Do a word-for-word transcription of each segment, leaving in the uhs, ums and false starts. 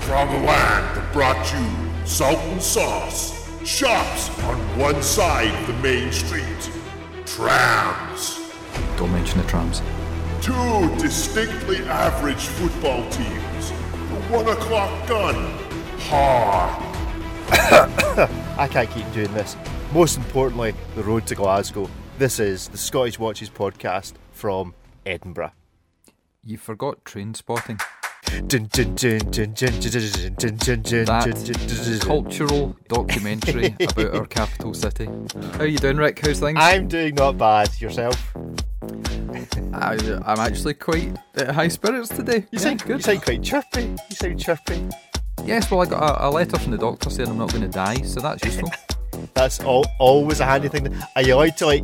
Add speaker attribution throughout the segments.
Speaker 1: From a land that brought you salt and sauce, shops on one side of the main street, trams.
Speaker 2: Don't mention the trams.
Speaker 1: Two distinctly average football teams, the one o'clock gun, ha.
Speaker 3: I can't keep doing this. Most importantly, the road to Glasgow. This is the Scottish Watches podcast from Edinburgh.
Speaker 2: You forgot Train Spotting.
Speaker 3: That
Speaker 2: cultural documentary about our capital city. How you doing, Rick? How's things?
Speaker 3: I'm doing not bad. Yourself?
Speaker 2: I, I'm actually quite uh, high spirits today.
Speaker 3: You
Speaker 2: yeah,
Speaker 3: sound
Speaker 2: good.
Speaker 3: You sound quite chirpy. You sound chirpy.
Speaker 2: Yes, well, I got a, a letter from the doctor saying I'm not going to die, so that's useful.
Speaker 3: That's all, always a handy thing. Are you allowed to, like,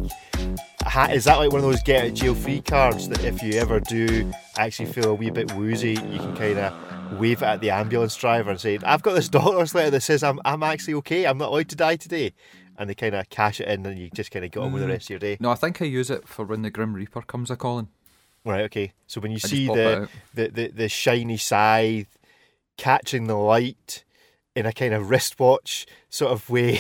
Speaker 3: ha- is that like one of those get out of jail free cards that if you ever do actually feel a wee bit woozy, you can kind of wave it at the ambulance driver and say, I've got this doctor's letter that says I'm I'm actually okay, I'm not allowed to die today, and they kind of cash it in and you just kind of get on with the rest of your day?
Speaker 2: No, I think I use it for when the Grim Reaper comes a calling.
Speaker 3: Right, okay. So when you
Speaker 2: I
Speaker 3: see
Speaker 2: just pop
Speaker 3: the,
Speaker 2: it out.
Speaker 3: the, the, the shiny scythe catching the light in a kind of wristwatch sort of way,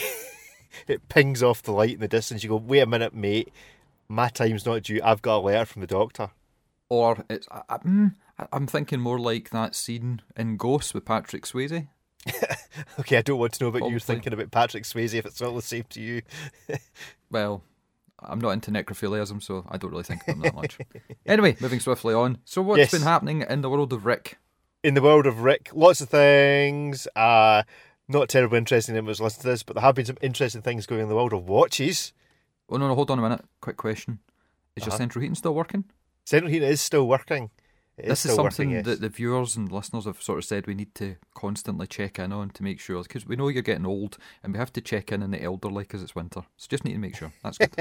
Speaker 3: it pings off the light in the distance, you go, wait a minute, mate, my time's not due, I've got a letter from the doctor.
Speaker 2: Or it's I, I, mm, I- I'm thinking more like that scene in Ghost with Patrick Swayze.
Speaker 3: Okay, I don't want to know about you
Speaker 2: Probably.
Speaker 3: thinking about Patrick Swayze if it's all the same to you.
Speaker 2: Well, I'm not into necrophiliasm, so I don't really think of them that much. Anyway, moving swiftly on. So what's
Speaker 3: Yes.
Speaker 2: been happening in the world of Rick?
Speaker 3: In the world of Rick, lots of things. Uh, not terribly interesting that was listening to this, but there have been some interesting things going in the world of watches.
Speaker 2: Oh, no, no, hold on a minute. Quick question. Is your
Speaker 3: Uh-huh.
Speaker 2: central heating still working?
Speaker 3: Central heating is still working. It
Speaker 2: This
Speaker 3: is
Speaker 2: is
Speaker 3: still
Speaker 2: something
Speaker 3: working, yes.
Speaker 2: that the viewers and listeners have sort of said we need to constantly check in on to make sure, because we know you're getting old and we have to check in on the elderly because it's winter. So just need to make sure. That's good.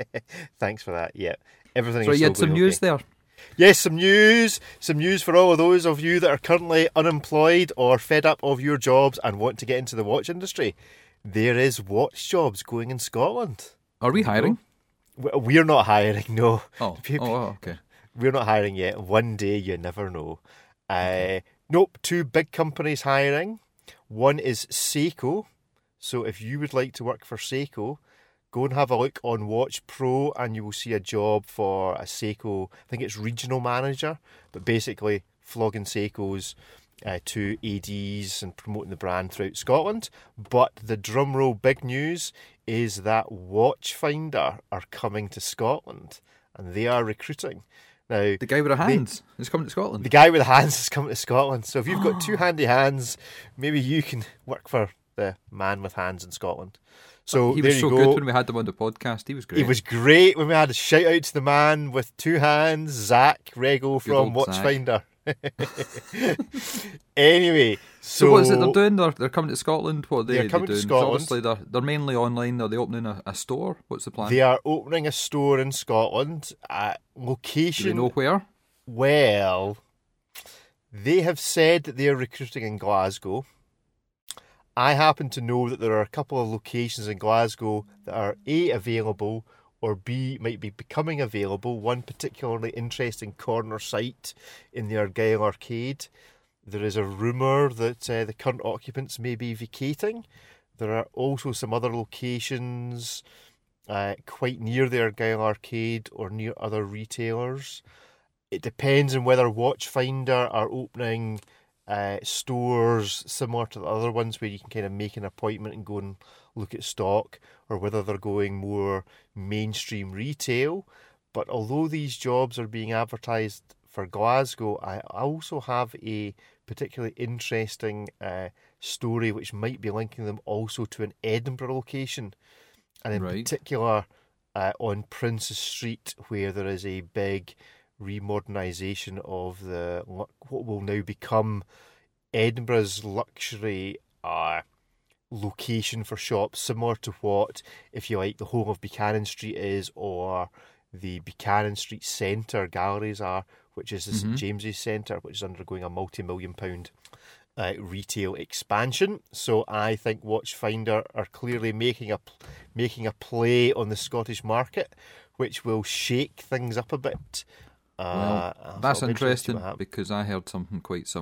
Speaker 3: Thanks for that. Yeah, everything.
Speaker 2: So
Speaker 3: is
Speaker 2: you
Speaker 3: still
Speaker 2: had some
Speaker 3: going
Speaker 2: news
Speaker 3: okay.
Speaker 2: there.
Speaker 3: Yes, some news. Some news for all of those of you that are currently unemployed or fed up of your jobs and want to get into the watch industry. There is watch jobs going in Scotland.
Speaker 2: Are we hiring?
Speaker 3: We- We're not hiring, no.
Speaker 2: Oh,
Speaker 3: People-
Speaker 2: oh, oh, okay.
Speaker 3: We're not hiring yet. One day, you never know. Uh, nope, two big companies hiring. One is Seiko. So if you would like to work for Seiko, go and have a look on Watch Pro and you will see a job for a Seiko, I think it's regional manager, but basically flogging Seikos uh, to A Ds and promoting the brand throughout Scotland. But the drumroll big news is that Watchfinder are coming to Scotland and they are recruiting. Now,
Speaker 2: The guy with the hands is coming to Scotland.
Speaker 3: the guy with the hands is coming to Scotland. So if you've got two handy hands, maybe you can work for the man with hands in Scotland. So
Speaker 2: he
Speaker 3: there
Speaker 2: was
Speaker 3: you
Speaker 2: so
Speaker 3: go.
Speaker 2: good when we had him on the podcast. He was great.
Speaker 3: He was great when we had a shout out to the man with two hands, Zach Rego from
Speaker 2: old Zach.
Speaker 3: Watchfinder. Anyway, so,
Speaker 2: So what is it they're doing? They're, they're coming to Scotland? What are they,
Speaker 3: They're coming
Speaker 2: they
Speaker 3: to
Speaker 2: doing?
Speaker 3: Scotland.
Speaker 2: Obviously, they're, they're mainly online. Are they opening a, a store? What's the plan?
Speaker 3: they are opening a store in Scotland at
Speaker 2: Do
Speaker 3: location.
Speaker 2: they know where?
Speaker 3: Well, they have said that they are recruiting in Glasgow. I happen to know that there are a couple of locations in Glasgow that are A, available, or B, might be becoming available. One particularly interesting corner site in the Argyle Arcade. There is a rumour that uh, the current occupants may be vacating. There are also some other locations uh, quite near the Argyle Arcade or near other retailers. It depends on whether Watchfinder are opening uh, stores similar to the other ones where you can kind of make an appointment and go and look at stock, or whether they're going more mainstream retail. But although these jobs are being advertised for Glasgow, I also have a particularly interesting uh, story which might be linking them also to an Edinburgh location, and in
Speaker 2: Right.
Speaker 3: particular uh, on Princes Street, where there is a big remodernisation of the lu- what will now become Edinburgh's luxury uh, location for shops, similar to what, if you like, the home of Buchanan Street is, or the Buchanan Street Centre galleries are, which is the
Speaker 2: Mhm.
Speaker 3: St James's Centre, which is undergoing a multi-million pound uh, retail expansion. So I think Watchfinder are clearly making a making a play on the Scottish market, which will shake things up a bit.
Speaker 2: Well,
Speaker 3: Uh, so
Speaker 2: that's
Speaker 3: it'll be interesting to see
Speaker 2: interesting
Speaker 3: what happens.
Speaker 2: because I heard something quite similar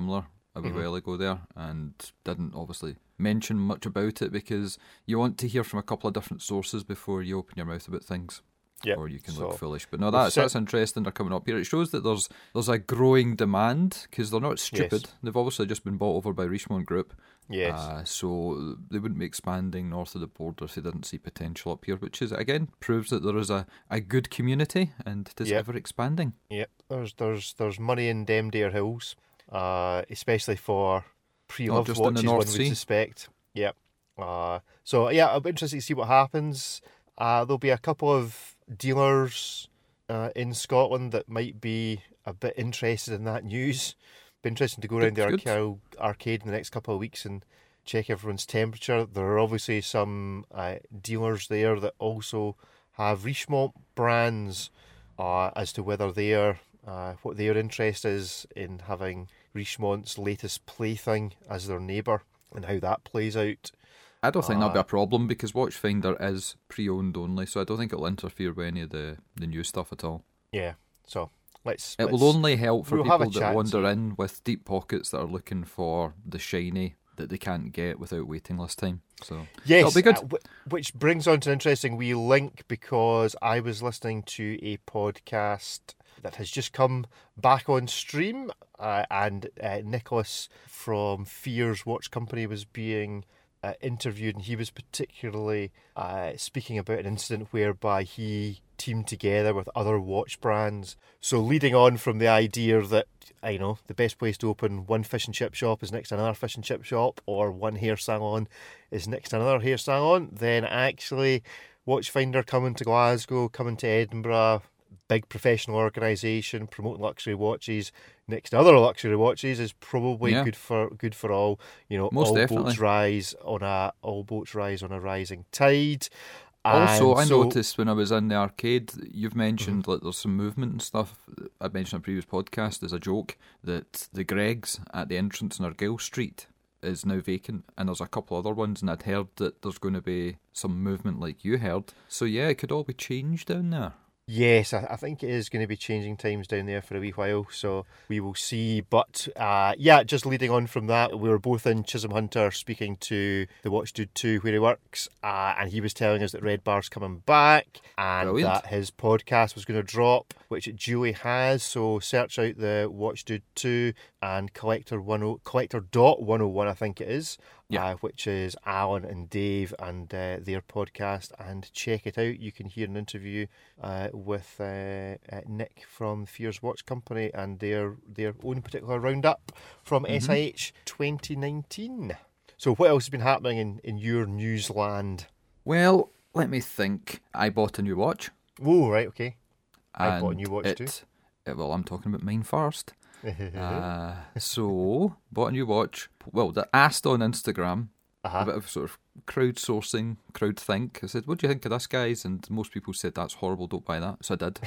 Speaker 2: a wee
Speaker 3: Mhm.
Speaker 2: while ago there, and didn't obviously mention much about it because you want to hear from a couple of different sources before you open your mouth about things.
Speaker 3: Yep.
Speaker 2: Or you can
Speaker 3: So,
Speaker 2: look foolish. But no,
Speaker 3: we've
Speaker 2: that's
Speaker 3: set-
Speaker 2: that's interesting. They're coming up here. It shows that there's there's a growing demand because they're not stupid.
Speaker 3: Yes.
Speaker 2: They've obviously just been bought over by Richemont Group.
Speaker 3: Yes.
Speaker 2: Uh, so they wouldn't be expanding north of the border if they didn't see potential up here, which is again proves that there is a, a good community and it is
Speaker 3: Yep.
Speaker 2: ever expanding.
Speaker 3: Yep. There's there's there's money in them Dare Hills, uh, especially for pre-loved
Speaker 2: just in the
Speaker 3: watches.
Speaker 2: North
Speaker 3: One
Speaker 2: Sea.
Speaker 3: would suspect. Yep. Uh, so yeah, I'll be interested to see what happens. Uh, there'll be a couple of dealers uh, in Scotland that might be a bit interested in that news. Be interesting to go around the
Speaker 2: Good, good.
Speaker 3: arca- arcade in the next couple of weeks and check everyone's temperature. There are obviously some uh, dealers there that also have Richemont brands uh, as to whether they're uh, what their interest is in having Richemont's latest plaything as their neighbour and how that plays out.
Speaker 2: I don't think that'll be
Speaker 3: Uh,
Speaker 2: a problem because Watchfinder is pre-owned only, so I don't think it'll interfere with any of the, the new stuff at all.
Speaker 3: Yeah, so let's.
Speaker 2: It
Speaker 3: let's
Speaker 2: will only help for
Speaker 3: we'll have a
Speaker 2: people that
Speaker 3: chat,
Speaker 2: wander
Speaker 3: see.
Speaker 2: in with deep pockets that are looking for the shiny that they can't get without waiting list time. So
Speaker 3: Yes,
Speaker 2: it'll be good.
Speaker 3: uh, wh- which brings on to an interesting wee link because I was listening to a podcast that has just come back on stream, uh, and uh, Nicholas from Fears Watch Company was being uh, interviewed, and he was particularly uh, speaking about an incident whereby he teamed together with other watch brands. So leading on from the idea that, I know, the best place to open one fish and chip shop is next to another fish and chip shop, or one hair salon is next to another hair salon, then actually Watchfinder coming to Glasgow, coming to Edinburgh, big professional organisation promoting luxury watches next to other luxury watches is probably
Speaker 2: Yeah.
Speaker 3: good for good for all. You know,
Speaker 2: Most
Speaker 3: all
Speaker 2: definitely.
Speaker 3: boats rise on a all boats rise on a rising tide.
Speaker 2: Also,
Speaker 3: And
Speaker 2: I
Speaker 3: so-
Speaker 2: noticed when I was in the arcade, you've mentioned like there's some movement and stuff. I mentioned in a previous podcast as a joke that the Greg's at the entrance in Argyll Street is now vacant, and there's a couple other ones, and I'd heard that there's going to be some movement like you heard. So yeah, it could all be changed down there.
Speaker 3: Yes, I, I think it is going to be changing times down there for a wee while, so we will see. But uh, yeah, just leading on from that, we were both in Chisholm Hunter speaking to the Watch Dude two where he works, uh, and he was telling us that Red Bar's coming back and
Speaker 2: Brilliant.
Speaker 3: that his podcast was going to drop, which it duly has. So search out the Watch Dude two and Collector ten, Collector dot one oh one, I think it is.
Speaker 2: Yeah.
Speaker 3: Uh, which is Alan and Dave and uh, their podcast, and check it out. You can hear an interview uh, with uh, uh, Nick from Fears Watch Company and their their own particular roundup from
Speaker 2: Mm-hmm.
Speaker 3: S I H twenty nineteen. So what else has been happening in, in your newsland?
Speaker 2: Well, let me think. I bought a new watch.
Speaker 3: Oh, right, okay. I bought a
Speaker 2: and
Speaker 3: new watch
Speaker 2: it,
Speaker 3: too.
Speaker 2: it- well, I'm talking about mine first. uh, so, bought a new watch. Well, that asked on Instagram,
Speaker 3: Uh-huh.
Speaker 2: a bit of sort of crowdsourcing, crowdthink. I said, "What do you think of this, guys?" And most people said, "That's horrible. Don't buy that." So I did.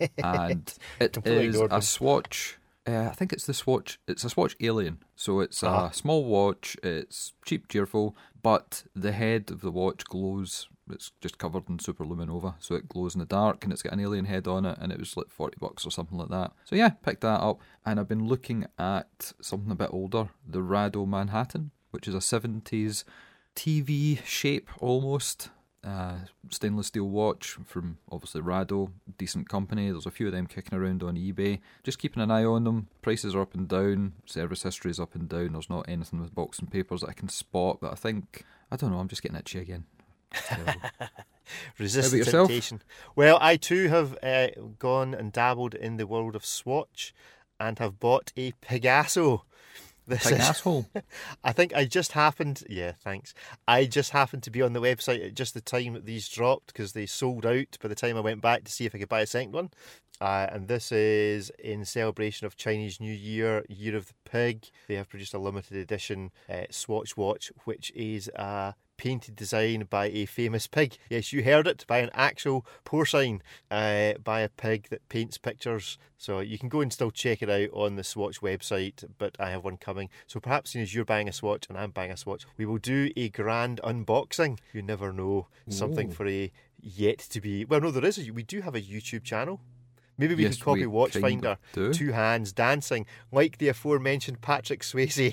Speaker 2: And it
Speaker 3: Completely
Speaker 2: is
Speaker 3: ignored
Speaker 2: a
Speaker 3: them.
Speaker 2: Swatch. Uh, I think it's the Swatch. It's a Swatch Alien. So it's
Speaker 3: Uh-huh.
Speaker 2: a small watch. It's cheap, cheerful, but the head of the watch glows. It's just covered in superluminova, so it glows in the dark, and it's got an alien head on it, and it was like forty bucks or something like that. So yeah, picked that up, and I've been looking at something a bit older, the Rado Manhattan, which is a seventies T V shape almost. Uh, stainless steel watch from obviously Rado, decent company. There's a few of them kicking around on eBay. Just keeping an eye on them. Prices are up and down. Service history is up and down. There's not anything with box and papers that I can spot, but I think, I don't know, I'm just getting itchy again. It's terrible.
Speaker 3: Resist
Speaker 2: How
Speaker 3: the
Speaker 2: about yourself?
Speaker 3: temptation. Well, I too have uh, gone and dabbled in the world of Swatch and have bought a Pegaso. This
Speaker 2: Big
Speaker 3: is-
Speaker 2: asshole.
Speaker 3: I think I just happened. Yeah, thanks. I just happened to be on the website at just the time that these dropped because they sold out by the time I went back to see if I could buy a second one. Uh, and this is in celebration of Chinese New Year, Year of the Pig. They have produced a limited edition uh, Swatch watch, which is a painted design by a famous pig. Yes, you heard it, by an actual porcine, uh, by a pig that paints pictures. So you can go and still check it out on the Swatch website, but I have one coming. So perhaps as you're buying a Swatch and I'm buying a Swatch, we will do a grand unboxing. You never know. Something
Speaker 2: Ooh.
Speaker 3: for a yet to be... Well, no, there is. A, we do have a YouTube channel. Maybe we
Speaker 2: Yes,
Speaker 3: could copy
Speaker 2: we
Speaker 3: Watchfinder.
Speaker 2: kind of do.
Speaker 3: Two hands dancing like the aforementioned Patrick Swayze.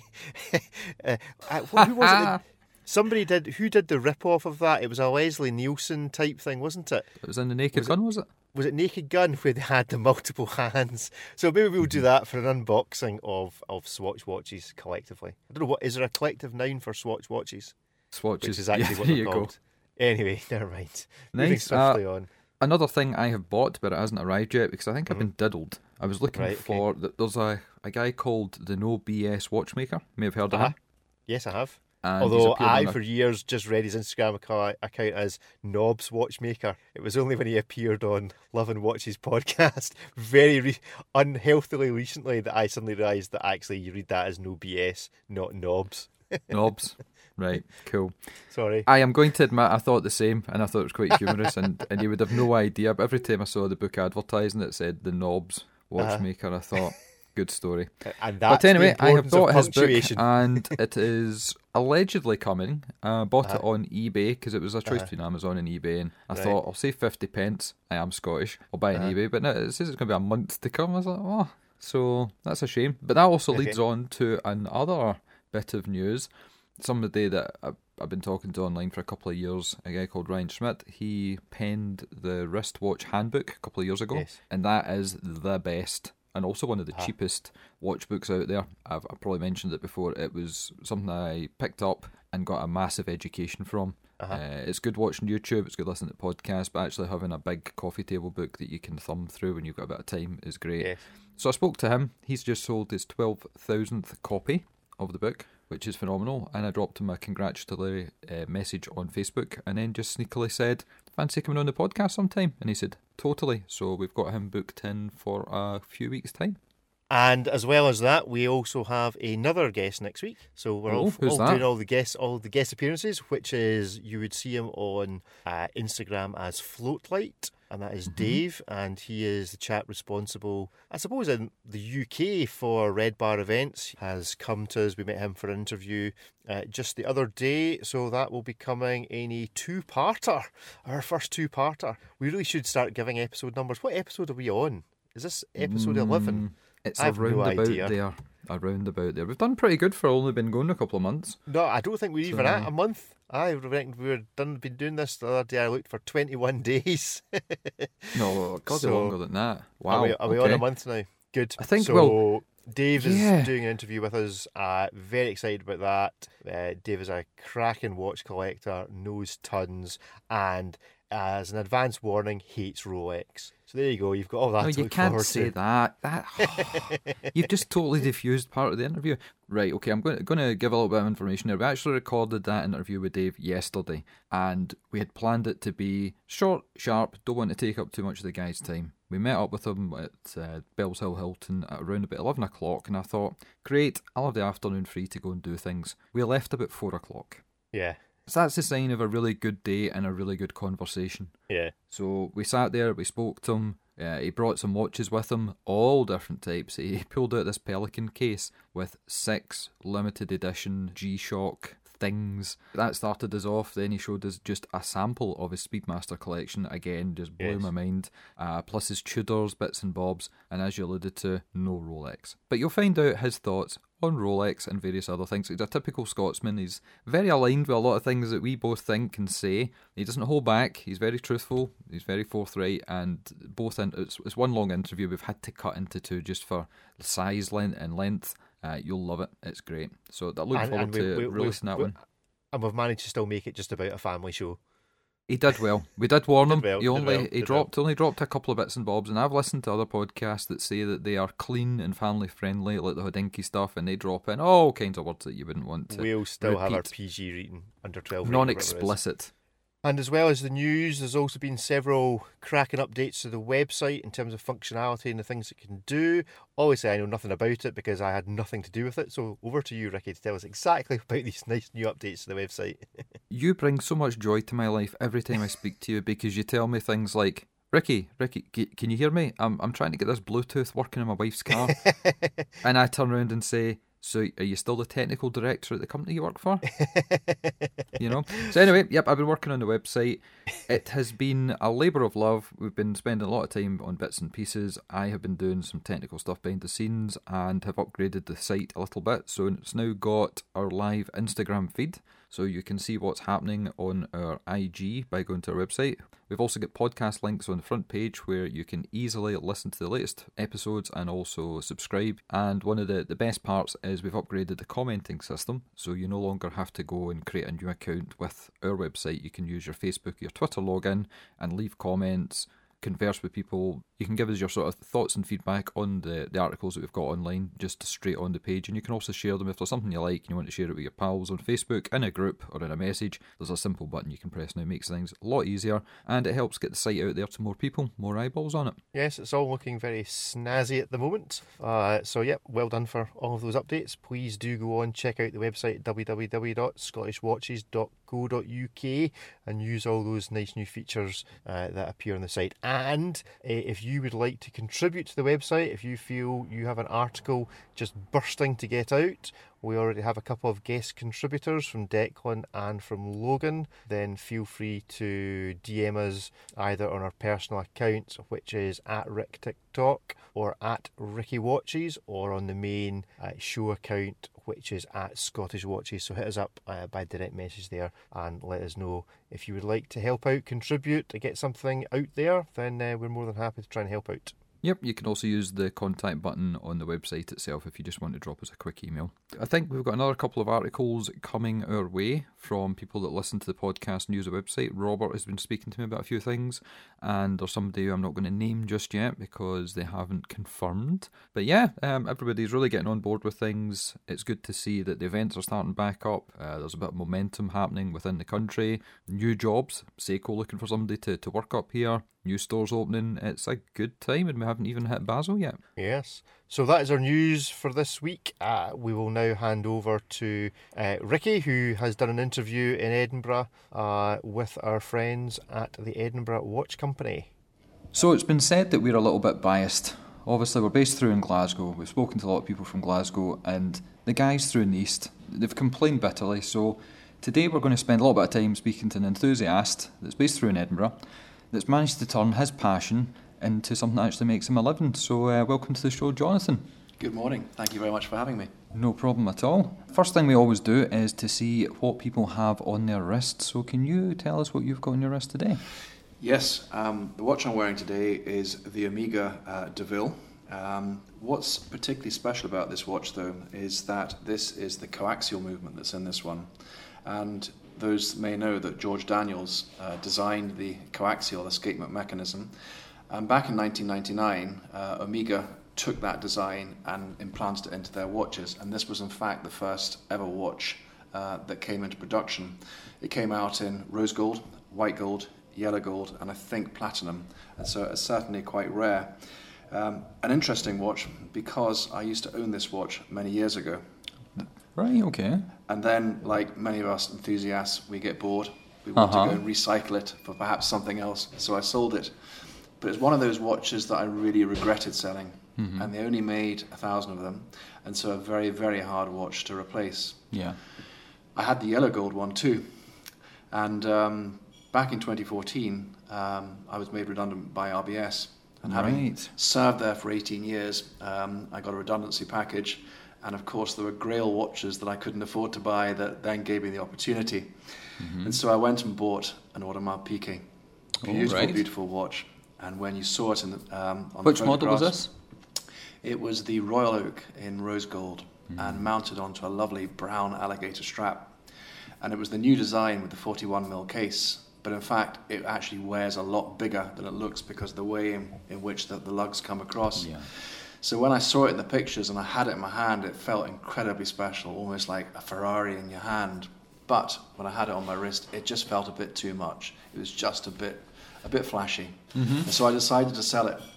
Speaker 3: uh, uh, who was it? that- Somebody did. Who did the rip-off of that? It was a Leslie Nielsen type thing, wasn't it?
Speaker 2: It was in the Naked
Speaker 3: Was it-
Speaker 2: Gun, was it?
Speaker 3: Was it Naked Gun where they had the multiple hands? So maybe we'll do that for an unboxing of, of Swatch watches collectively. I don't know, what is there a collective noun for Swatch watches?
Speaker 2: Swatches.
Speaker 3: Which is actually
Speaker 2: yeah,
Speaker 3: what
Speaker 2: there
Speaker 3: they're
Speaker 2: you
Speaker 3: called. Anyway, never mind. Moving
Speaker 2: Nice.
Speaker 3: swiftly
Speaker 2: Uh,
Speaker 3: on.
Speaker 2: Another thing I have bought, but it hasn't arrived yet because I think I've been
Speaker 3: Mm-hmm.
Speaker 2: diddled. I was looking
Speaker 3: Right, okay.
Speaker 2: for. th- There's a, a guy called the No B S Watchmaker. May have heard of
Speaker 3: Uh-huh.
Speaker 2: him.
Speaker 3: Yes, I have.
Speaker 2: And he's
Speaker 3: Although
Speaker 2: appeared
Speaker 3: I,
Speaker 2: on a-
Speaker 3: for years, just read his Instagram acca- account as Knobs Watchmaker. It was only when he appeared on Love and Watches podcast, very re- unhealthily recently, that I suddenly realised that actually you read that as no B S, not Knobs.
Speaker 2: Knobs. Right, cool.
Speaker 3: Sorry.
Speaker 2: I am going to admit I thought the same, and I thought it was quite humorous, and, and you would have no idea. But every time I saw the book advertising, it said the Knobs Watchmaker. I thought, good story.
Speaker 3: And that's
Speaker 2: But anyway,
Speaker 3: the
Speaker 2: I have
Speaker 3: importance of
Speaker 2: bought his book,
Speaker 3: punctuation.
Speaker 2: and it is allegedly coming. I uh, bought it
Speaker 3: Uh-huh.
Speaker 2: on eBay because it was a choice
Speaker 3: Uh-huh.
Speaker 2: between Amazon and eBay, and I
Speaker 3: Right.
Speaker 2: thought I'll save fifty pence. I am Scottish. I'll buy it on
Speaker 3: Uh-huh.
Speaker 2: eBay, but no, it says it's going to be a month to come. I was like, oh, so that's a shame. But that also
Speaker 3: Okay.
Speaker 2: leads on to another bit of news. Somebody that I've, I've been talking to online for a couple of years, a guy called Ryan Schmidt, he penned the wristwatch handbook a couple of years ago,
Speaker 3: Yes.
Speaker 2: and that is the best. And also one of the
Speaker 3: Ah.
Speaker 2: cheapest watch books out there. I've, I've probably mentioned it before. It was something I picked up and got a massive education from.
Speaker 3: Uh-huh.
Speaker 2: Uh, it's good watching YouTube, it's good listening to podcasts, but actually having a big coffee table book that you can thumb through when you've got a bit of time is great.
Speaker 3: Yes.
Speaker 2: So I spoke to him. He's just sold his twelve thousandth copy of the book, which is phenomenal. And I dropped him a congratulatory uh, message on Facebook and then just sneakily said, fancy coming on the podcast sometime? And he said, totally. So we've got him booked in for a few weeks' time.
Speaker 3: And as well as that, we also have another guest next week. So we're
Speaker 2: Oh,
Speaker 3: all,
Speaker 2: who's
Speaker 3: all
Speaker 2: that?
Speaker 3: doing all the guests, all the guest appearances, which is you would see him on uh, Instagram as Floatlight, and that is Dave, and he is the chap responsible, I suppose, in the U K for Red Bar events. Has come to us. We met him for an interview uh, just the other day, so that will be coming in a two-parter, our first two-parter. We really should start giving episode numbers. What episode are we on? Is this episode eleven?
Speaker 2: Mm, It's
Speaker 3: I have no
Speaker 2: around about
Speaker 3: idea.
Speaker 2: there. Around about there. We've done pretty good for only been going a couple of months.
Speaker 3: No, I don't think we're even
Speaker 2: So-
Speaker 3: at a month. I reckon we were done. Been doing this the other day. I looked for twenty-one days.
Speaker 2: No, God,
Speaker 3: So-
Speaker 2: longer than that. Wow.
Speaker 3: Are we, are we
Speaker 2: okay.
Speaker 3: on a month now? Good.
Speaker 2: I think,
Speaker 3: so.
Speaker 2: well,
Speaker 3: Dave
Speaker 2: yeah.
Speaker 3: is doing an interview with us. Uh, very excited about that. Uh, Dave is a cracking watch collector, knows tons, and as an advance warning, hates Rolex. So there you go. You've got all that
Speaker 2: No,
Speaker 3: to
Speaker 2: you
Speaker 3: look
Speaker 2: can't
Speaker 3: forward
Speaker 2: say
Speaker 3: to.
Speaker 2: that. That you've just totally diffused part of the interview. Right, okay, I'm going to, going to give a little bit of information here. We actually recorded that interview with Dave yesterday, and we had planned it to be short, sharp, don't want to take up too much of the guy's time. We met up with him at uh, Bells Hill Hilton at around about eleven o'clock, and I thought, great, I'll have the afternoon free to go and do things. We left about four o'clock.
Speaker 3: Yeah,
Speaker 2: So that's a sign of a really good day and a really good conversation.
Speaker 3: yeah.
Speaker 2: So we sat there, we spoke to him, uh, he brought some watches with him, all different types. He pulled out this Pelican case with six limited edition G-Shock things. That started us off, then he showed us just a sample of his Speedmaster collection, again, just blew
Speaker 3: Yes.
Speaker 2: my mind, uh, plus his Tudors, bits and bobs, and as you alluded to, no Rolex. But you'll find out his thoughts on Rolex and various other things. He's a typical Scotsman. He's very aligned with a lot of things that we both think and say. He doesn't hold back. He's very truthful. He's very forthright. And both in, it's, it's one long interview we've had to cut into two just for size, length, and length. Uh, you'll love it. It's great. So I'm looking
Speaker 3: And-
Speaker 2: forward
Speaker 3: and we-
Speaker 2: to
Speaker 3: we- we-
Speaker 2: releasing that
Speaker 3: we-
Speaker 2: one.
Speaker 3: And we've managed to still make it just about a family show.
Speaker 2: He did well. We did warn him.
Speaker 3: Did well,
Speaker 2: he
Speaker 3: did
Speaker 2: only
Speaker 3: well,
Speaker 2: he
Speaker 3: did
Speaker 2: dropped only dropped a couple of bits and bobs, and I've listened to other podcasts that say that they are clean and family friendly, like the Hodinky stuff, and they drop in all kinds of words that you wouldn't want to.
Speaker 3: We'll still have our
Speaker 2: repeat.
Speaker 3: P G rating under twelve. rating, whatever it is.
Speaker 2: Non-explicit.
Speaker 3: And as well as the news, there's also been several cracking updates to the website in terms of functionality and the things it can do. Obviously, I know nothing about it because I had nothing to do with it. So over to you, Ricky, to tell us exactly about these nice new updates to the website.
Speaker 2: You bring so much joy to my life every time I speak to you because you tell me things like, Ricky, Ricky, c- can you hear me? I'm I'm trying to get this Bluetooth working in my wife's car. And I turn around and say, So are you still the technical director at the company you work for? You know? So anyway, yep, I've been working on the website. It has been a labour of love. We've been spending a lot of time on bits and pieces. I have been doing some technical stuff behind the scenes and have upgraded the site a little bit. So it's now got our live Instagram feed. So you can see what's happening on our I G by going to our website. We've also got podcast links on the front page where you can easily listen to the latest episodes and also subscribe. And one of the, the best parts is we've upgraded the commenting system, so you no longer have to go and create a new account with our website. You can use your Facebook, your Twitter login and leave comments, converse with people. You can give us your sort of thoughts and feedback on the, the articles that we've got online, just straight on the page, and you can also share them if there's something you like and you want to share it with your pals on Facebook, in a group or in a message. There's a simple button you can press now. It makes things a lot easier, and it helps get the site out there to more people, more eyeballs on it.
Speaker 3: Yes, it's all looking very snazzy at the moment. Uh, so, yep, well done for all of those updates. Please do go on, check out the website w w w dot scottish watches dot co dot u k and use all those nice new features uh, that appear on the site. And uh, if you would like to contribute to the website, if you feel you have an article just bursting to get out, we already have a couple of guest contributors from Declan and from Logan, then feel free to D M us either on our personal accounts, which is at Rick TikTok or at Ricky Watches, or on the main uh, show account, which is at Scottish Watches. So hit us up uh, by direct message there and let us know if you would like to help out, contribute, to get something out there. Then uh, we're more than happy to try and help out.
Speaker 2: Yep, you can also use the contact button on the website itself if you just want to drop us a quick email. I think we've got another couple of articles coming our way from people that listen to the podcast and use the website. Robert has been speaking to me about a few things, and there's somebody I'm not going to name just yet because they haven't confirmed. But yeah, um, everybody's really getting on board with things. It's good to see that the events are starting back up. Uh, there's a bit of momentum happening within the country. New jobs, Seiko looking for somebody to, to work up here. New stores opening. It's a good time, and we haven't even hit Basel yet.
Speaker 3: Yes. So that is our news for this week. Uh, we will now hand over to uh, Ricky, who has done an interview in Edinburgh uh, with our friends at the Edinburgh Watch Company.
Speaker 2: So it's been said that we're a little bit biased. Obviously, we're based through in Glasgow. We've spoken to a lot of people from Glasgow, and the guys through in the East, they've complained bitterly. So today we're going to spend a little bit of time speaking to an enthusiast that's based through in Edinburgh, that's managed to turn his passion into something that actually makes him a living. So uh, welcome to the show, Jonathan.
Speaker 4: Good morning. Thank you very much for having me.
Speaker 2: No problem at all. First thing we always do is to see what people have on their wrists. So can you tell us what you've got on your wrist today?
Speaker 4: Yes, um, the watch I'm wearing today is the Omega uh, DeVille. Um, what's particularly special about this watch, though, is that this is the coaxial movement that's in this one. And those may know that George Daniels uh, designed the coaxial escapement mechanism. And back in nineteen ninety-nine, uh, Omega took that design and implanted it into their watches. And this was, in fact, the first ever watch uh, that came into production. It came out in rose gold, white gold, yellow gold, and I think platinum. And so it's certainly quite rare. Um, an interesting watch, because I used to own this watch many years ago.
Speaker 2: Right, okay.
Speaker 4: And then, like many of us enthusiasts, we get bored. We want uh-huh. to go and recycle it for perhaps something else. So I sold it. But it's one of those watches that I really regretted selling. Mm-hmm. And they only made a thousand of them. And so a very, very hard watch to replace.
Speaker 2: Yeah.
Speaker 4: I had the yellow gold one too. And um, back in twenty fourteen, um, I was made redundant by R B S. And having
Speaker 2: right.
Speaker 4: served there for eighteen years, um, I got a redundancy package. And of course, there were Grail watches that I couldn't afford to buy that then gave me the opportunity. Mm-hmm. And so I went and bought an Audemars Piguet. Beautiful, right. beautiful watch. And when you saw it in the, um, on
Speaker 2: Which
Speaker 4: the
Speaker 2: model was this?
Speaker 4: It was the Royal Oak in rose gold mm-hmm. and mounted onto a lovely brown alligator strap. And it was the new design with the forty-one millimeter case. But in fact, it actually wears a lot bigger than it looks because of the way in, in which the, the lugs come across.
Speaker 2: Yeah.
Speaker 4: So when I saw it in the pictures and I had it in my hand, it felt incredibly special, almost like a Ferrari in your hand. But when I had it on my wrist, it just felt a bit too much. It was just a bit, a bit flashy. Mm-hmm. And so I decided to sell it.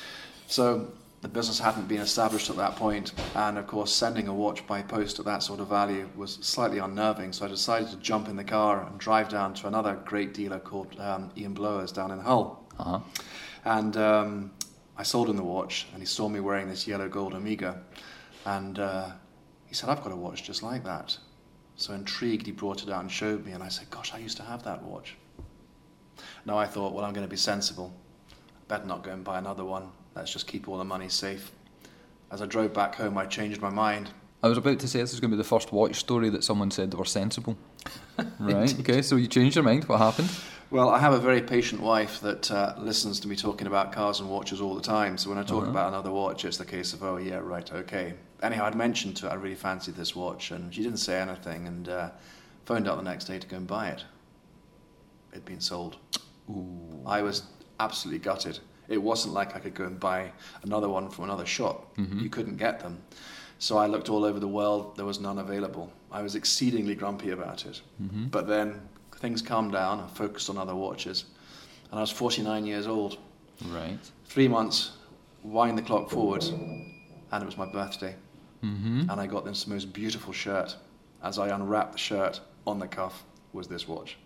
Speaker 4: So the business hadn't been established at that point, and of course, sending a watch by post at that sort of value was slightly unnerving. So I decided to jump in the car and drive down to another great dealer called um, Ian Blowers down in Hull.
Speaker 2: Uh-huh.
Speaker 4: And um, I sold him the watch, and he saw me wearing this yellow gold Omega, and uh, he said, I've got a watch just like that. So intrigued, he brought it out and showed me, and I said, gosh, I used to have that watch. Now I thought, well, I'm going to be sensible. Better not go and buy another one. Let's just keep all the money safe. As I drove back home, I changed my mind.
Speaker 2: I was about to say this is going to be the first watch story that someone said they were sensible. Right, okay, so you changed your mind. What happened?
Speaker 4: Well, I have a very patient wife that uh, listens to me talking about cars and watches all the time. So when I talk
Speaker 2: Uh-huh.
Speaker 4: about another watch, it's the case of, oh, yeah, right, okay. Anyhow, I'd mentioned to her I really fancied this watch, and she didn't say anything, and uh, phoned out the next day to go and buy it. It'd been sold.
Speaker 2: Ooh.
Speaker 4: I was absolutely gutted. It wasn't like I could go and buy another one from another shop.
Speaker 2: Mhm.
Speaker 4: You couldn't get them. So I looked all over the world. There was none available. I was exceedingly grumpy about it.
Speaker 2: Mhm.
Speaker 4: But then things calmed down. I focused on other watches. And I was forty-nine years old.
Speaker 2: Right.
Speaker 4: Three months, wind the clock forward, and it was my birthday.
Speaker 2: Mm-hmm.
Speaker 4: And I got this most beautiful shirt. As I unwrapped the shirt, on the cuff was this watch.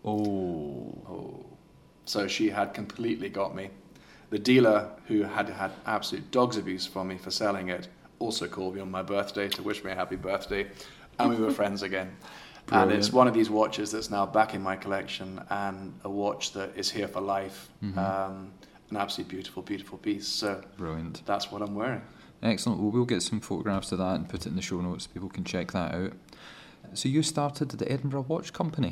Speaker 2: Oh.
Speaker 4: Oh. So she had completely got me. The dealer, who had had absolute dog's abuse from me for selling it, also called me on my birthday to wish me a happy birthday, and we were friends again. And it's
Speaker 2: Brilliant.
Speaker 4: one of these watches that's now back in my collection, and a watch that is here for life.
Speaker 2: Mhm.
Speaker 4: Um, an absolutely beautiful, beautiful piece. So
Speaker 2: Brilliant.
Speaker 4: that's what I'm wearing.
Speaker 2: Excellent. Well, we'll get some photographs of that and put it in the show notes so people can check that out. So you started the Edinburgh Watch Company.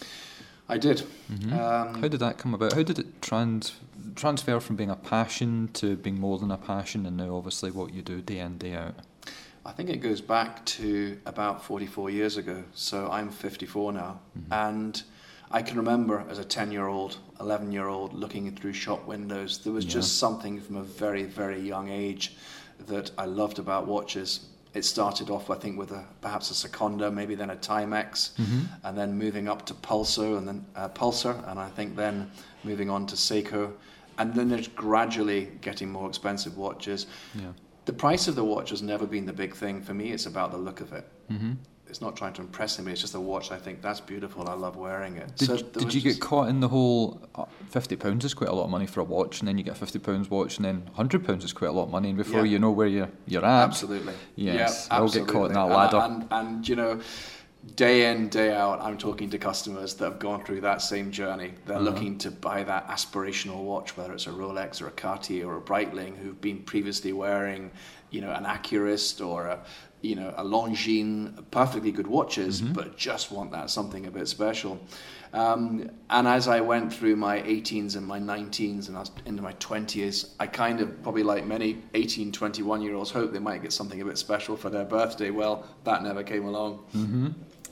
Speaker 4: I did.
Speaker 2: Mhm.
Speaker 4: Um,
Speaker 2: How did that come about? How did it trans transfer from being a passion to being more than a passion, and now obviously what you do day in, day out?
Speaker 4: I think it goes back to about forty-four years ago. So I'm fifty-four now.
Speaker 2: Mhm.
Speaker 4: And I can remember as a ten-year-old, eleven-year-old looking through shop windows. There was
Speaker 2: Yeah.
Speaker 4: just something from a very, very young age that I loved about watches. It started off, I think, with a, perhaps a Seconda, maybe then a Timex,
Speaker 2: Mm-hmm.
Speaker 4: and then moving up to Pulsar, and then uh, Pulsar, and I think then moving on to Seiko, and then there's gradually getting more expensive watches.
Speaker 2: Yeah.
Speaker 4: The price of the watch has never been the big thing for me. It's about the look of it.
Speaker 2: Mm-hmm.
Speaker 4: It's not trying to impress me. It's just a watch. I think that's beautiful. I love wearing it.
Speaker 2: Did,
Speaker 4: So
Speaker 2: you-
Speaker 4: there
Speaker 2: did
Speaker 4: was
Speaker 2: you
Speaker 4: just-
Speaker 2: get caught in the whole uh, fifty pounds is quite a lot of money for a watch, and then you get a fifty pounds watch, and then one hundred pounds is quite a lot of money, and before
Speaker 4: Yeah.
Speaker 2: you know where you're, you're at.
Speaker 4: Absolutely.
Speaker 2: Yes,
Speaker 4: Yeah,
Speaker 2: I'll get caught in that
Speaker 4: absolutely.
Speaker 2: ladder.
Speaker 4: And, and, and, you know, day in, day out, I'm talking to customers that have gone through that same journey. They're
Speaker 2: Uh-huh.
Speaker 4: looking to buy that aspirational watch, whether it's a Rolex or a Cartier or a Breitling, who've been previously wearing, you know, an Accurist or a, you know, a Longines, perfectly good watches,
Speaker 2: Mhm.
Speaker 4: but just want that something a bit special. Um, and as I went through my eighteens and my nineteens and I was into my twenties, I kind of, probably like many eighteen, twenty-one year olds, hoped they might get something a bit special for their birthday. Well, that never came along.
Speaker 2: Mm-hmm.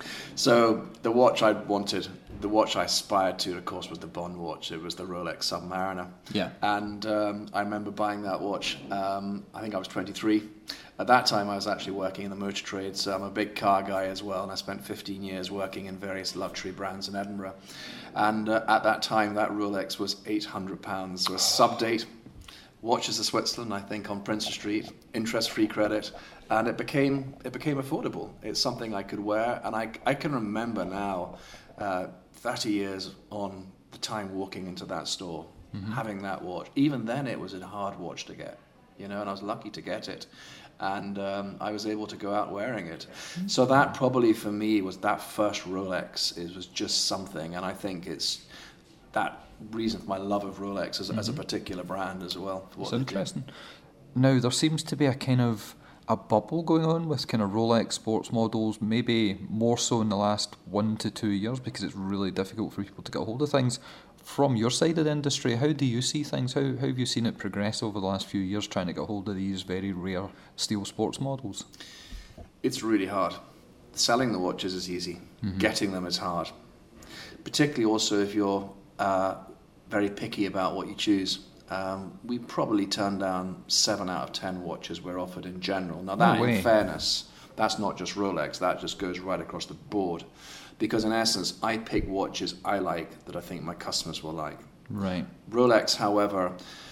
Speaker 4: So the watch I wanted, the watch I aspired to, of course, was the Bond watch. It was the Rolex Submariner.
Speaker 2: Yeah.
Speaker 4: And um, I remember buying that watch. Um, I think I was twenty-three. At that time, I was actually working in the motor trade, so I'm a big car guy as well, and I spent fifteen years working in various luxury brands in Edinburgh. And uh, at that time, that Rolex was eight hundred pounds, so a sub-date. Watches of Switzerland, I think, on Princes Street, interest-free credit, and it became it became affordable. It's something I could wear, and I, I can remember now, uh, thirty years on, the time walking into that store,
Speaker 2: Mhm.
Speaker 4: having that watch. Even then, it was a hard watch to get, you know, and I was lucky to get it. And um, I was able to go out wearing it. So that probably for me was that first Rolex. It was just something, and I think it's that reason for my love of Rolex as, as a
Speaker 2: Mhm.
Speaker 4: particular brand as well. for what
Speaker 2: It's
Speaker 4: they do.
Speaker 2: interesting. Now, there seems to be a kind of a bubble going on with kind of Rolex sports models, maybe more so in the last one to two years, because it's really difficult for people to get a hold of things. From your side of the industry, how do you see things? How, how have you seen it progress over the last few years trying to get hold of these very rare steel sports models?
Speaker 4: It's really hard. Selling the watches is easy.
Speaker 2: Mhm.
Speaker 4: Getting them is hard. Particularly also if you're uh, very picky about what you choose. Um, we probably turn down seven out of ten watches we're offered in general. Now that,
Speaker 2: way.
Speaker 4: in fairness, that's not just Rolex. That just goes right across the board. Because in essence, I pick watches I like that I think my customers will like.
Speaker 2: Right.
Speaker 4: Rolex, however,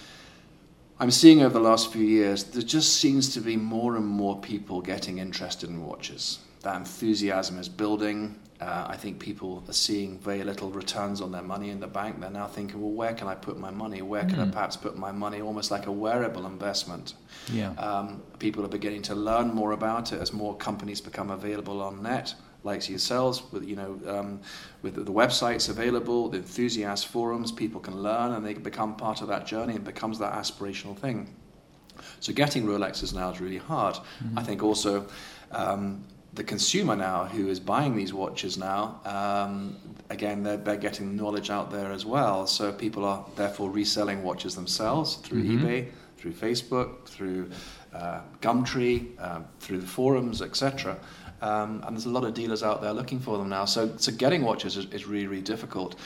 Speaker 4: I'm seeing over the last few years, there just seems to be more and more people getting interested in watches. that enthusiasm is building. Uh, I think people are seeing very little returns on their money in the bank. They're now thinking, well, where can I put my money? Where can mm. I perhaps put my money? Almost like a wearable investment.
Speaker 2: Yeah.
Speaker 4: Um, people are beginning to learn more about it as more companies become available on net, like yourselves, with you know, um, with the websites available, the enthusiast forums. People can learn and they can become part of that journey, and it becomes that aspirational thing. So getting Rolexes now is really hard. Mm. I think also. Um, The consumer now who is buying these watches now, um, again, they're, they're getting knowledge out there as well. So people are therefore reselling watches themselves through mm-hmm. eBay, through Facebook, through uh, Gumtree, uh, through the forums, et cetera. Um, and there's a lot of dealers out there looking for them now. So, so getting watches is, is really, really difficult.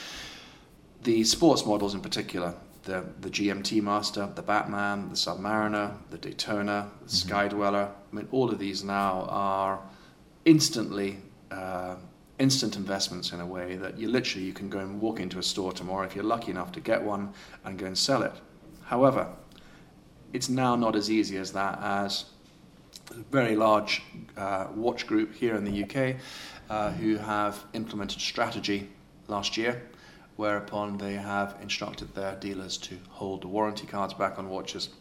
Speaker 4: The sports models in particular, the, the G M T Master, the Batman, the Submariner, the Daytona, the mm-hmm. Skydweller, I mean, all of these now are instantly uh, instant investments in a way that you literally you can go and walk into a store tomorrow if you're lucky enough to get one and go and sell it. However, it's now not as easy as that, as a very large uh, watch group here in the U K uh, who have implemented strategy last year, whereupon they have instructed their dealers to hold the warranty cards back on watches.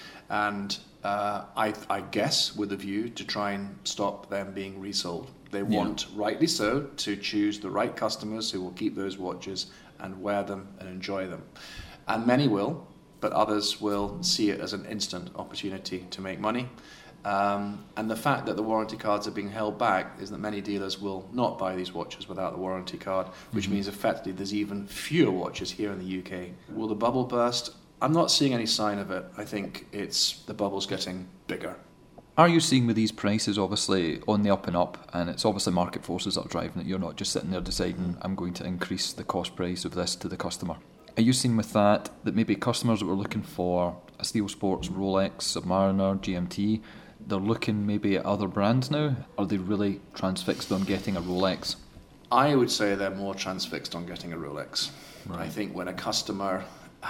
Speaker 4: And uh, I, I guess with a view to try and stop them being resold. They yeah. want, rightly so, to choose the right customers who will keep those watches and wear them and enjoy them. And many will, but others will see it as an instant opportunity to make money. Um, and the fact that the warranty cards are being held back is that many dealers will not buy these watches without the warranty card, which mm-hmm. means effectively there's even fewer watches here in the U K. Will the bubble burst? I'm not seeing any sign of it. I think it's the bubble's getting bigger.
Speaker 2: Are you seeing with these prices obviously on the up and up, and it's obviously market forces that are driving it, you're not just sitting there deciding I'm going to increase the cost price of this to the customer? Are you seeing with that that maybe customers that were looking for a Steel Sports, Rolex, Submariner, G M T, they're looking maybe at other brands now? Are they really transfixed on getting a Rolex?
Speaker 4: I would say they're more transfixed on getting a Rolex.
Speaker 2: Right.
Speaker 4: I think when a customer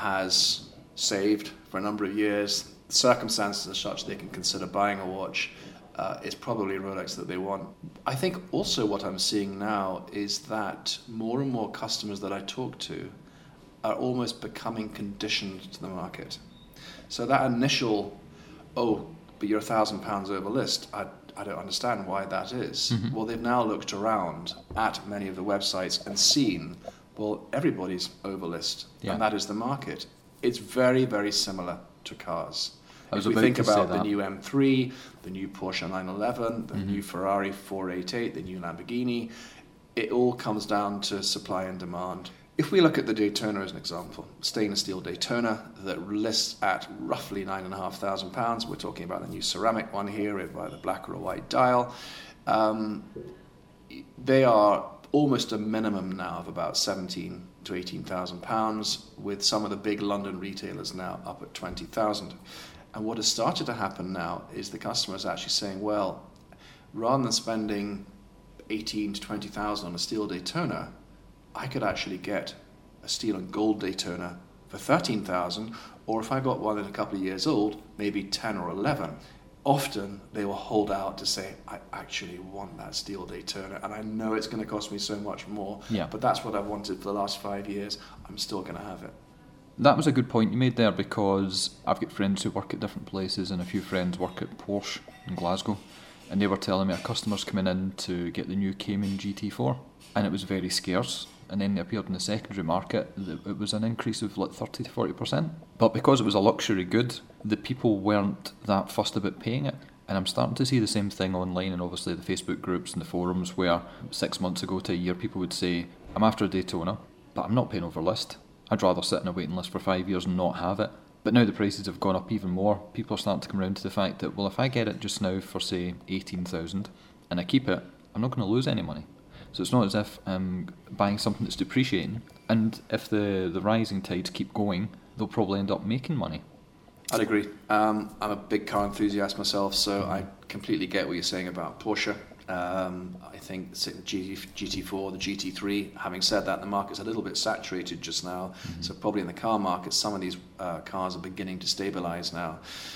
Speaker 4: has saved for a number of years, circumstances are such they can consider buying a watch, uh, it's probably a Rolex that they want. I think also what I'm seeing now is that more and more customers that I talk to are almost becoming conditioned to the market. So that initial, oh, but you're a thousand pounds over list, I, I don't understand why that is. Mm-hmm. Well, they've now looked around at many of the websites and seen, well, everybody's over list, yeah. and that is the market. It's very, very similar to cars. If we think about the new M three, the new Porsche nine eleven, the mm-hmm. new Ferrari four eighty-eight, the new Lamborghini, it all comes down to supply and demand. If we look at the Daytona as an example, stainless steel Daytona that lists at roughly nine and a half thousand pounds. We're talking about the new ceramic one here with either black or a white dial. Um, they are almost a minimum now of about seventeen to eighteen thousand pounds, with some of the big London retailers now up at twenty thousand. And what has started to happen now is the customers actually saying, well, rather than spending eighteen to twenty thousand on a steel Daytona, I could actually get a steel and gold Daytona for thirteen thousand, or if I got one in a couple of years old, maybe ten or eleven. Often they will hold out to say, I actually want that steel Daytona, and I know it's going to cost me so much more,
Speaker 2: yeah.
Speaker 4: but that's what I've wanted for the last five years. I'm still going to have it.
Speaker 2: That was a good point you made there, because I've got friends who work at different places, and a few friends work at Porsche in Glasgow, and they were telling me a customer's coming in to get the new Cayman G T four, and it was very scarce. And then they appeared in the secondary market, it was an increase of like thirty to forty percent. But because it was a luxury good, the people weren't that fussed about paying it. And I'm starting to see the same thing online, and obviously the Facebook groups and the forums, where six months ago to a year people would say, I'm after a Daytona, but I'm not paying over list. I'd rather sit in a waiting list for five years and not have it. But now the prices have gone up even more. People are starting to come around to the fact that, well, if I get it just now for, say, eighteen thousand and I keep it, I'm not going to lose any money. So it's not as if I'm buying something that's depreciating, and if the, the rising tides keep going, they'll probably end up making money.
Speaker 4: I'd agree. Um, I'm a big car enthusiast myself, so mm-hmm. I completely get what you're saying about Porsche. Um, I think the G T four, the G T three, having said that, the market's a little bit saturated just now, mm-hmm. so probably in the car market, some of these uh, cars are beginning to stabilise now.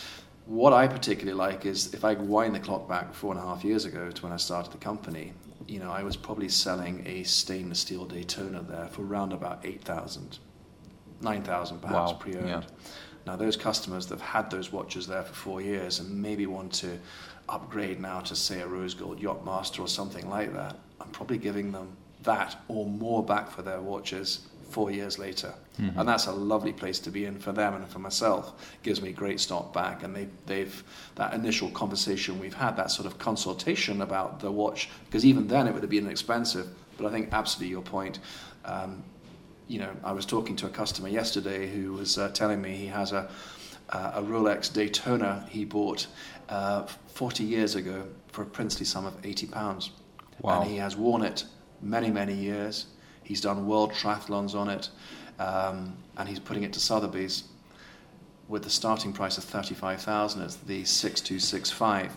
Speaker 4: what I particularly like is if I wind the clock back four and a half years ago to when I started the company, you know, I was probably selling a stainless steel Daytona there for around about eight thousand, nine thousand perhaps
Speaker 2: Wow.
Speaker 4: pre-owned.
Speaker 2: Yeah.
Speaker 4: Now those customers that have had those watches there for four years and maybe want to upgrade now to say a Rose Gold Yachtmaster or something like that, I'm probably giving them that or more back for their watches four years later. Mm-hmm. And that's a lovely place to be in for them and for myself. It gives me great stock back, and they, they've that initial conversation we've had, that sort of consultation about the watch, because even then it would have been expensive, but I think absolutely your point. Um, you know, I was talking to a customer yesterday who was uh, telling me he has a uh, a Rolex Daytona he bought uh, forty years ago for a princely sum of eighty pounds.
Speaker 2: Wow.
Speaker 4: And he has worn it many, many years. He's done world triathlons on it, um, and he's putting it to Sotheby's with the starting price of thirty-five thousand. It's the six two six five,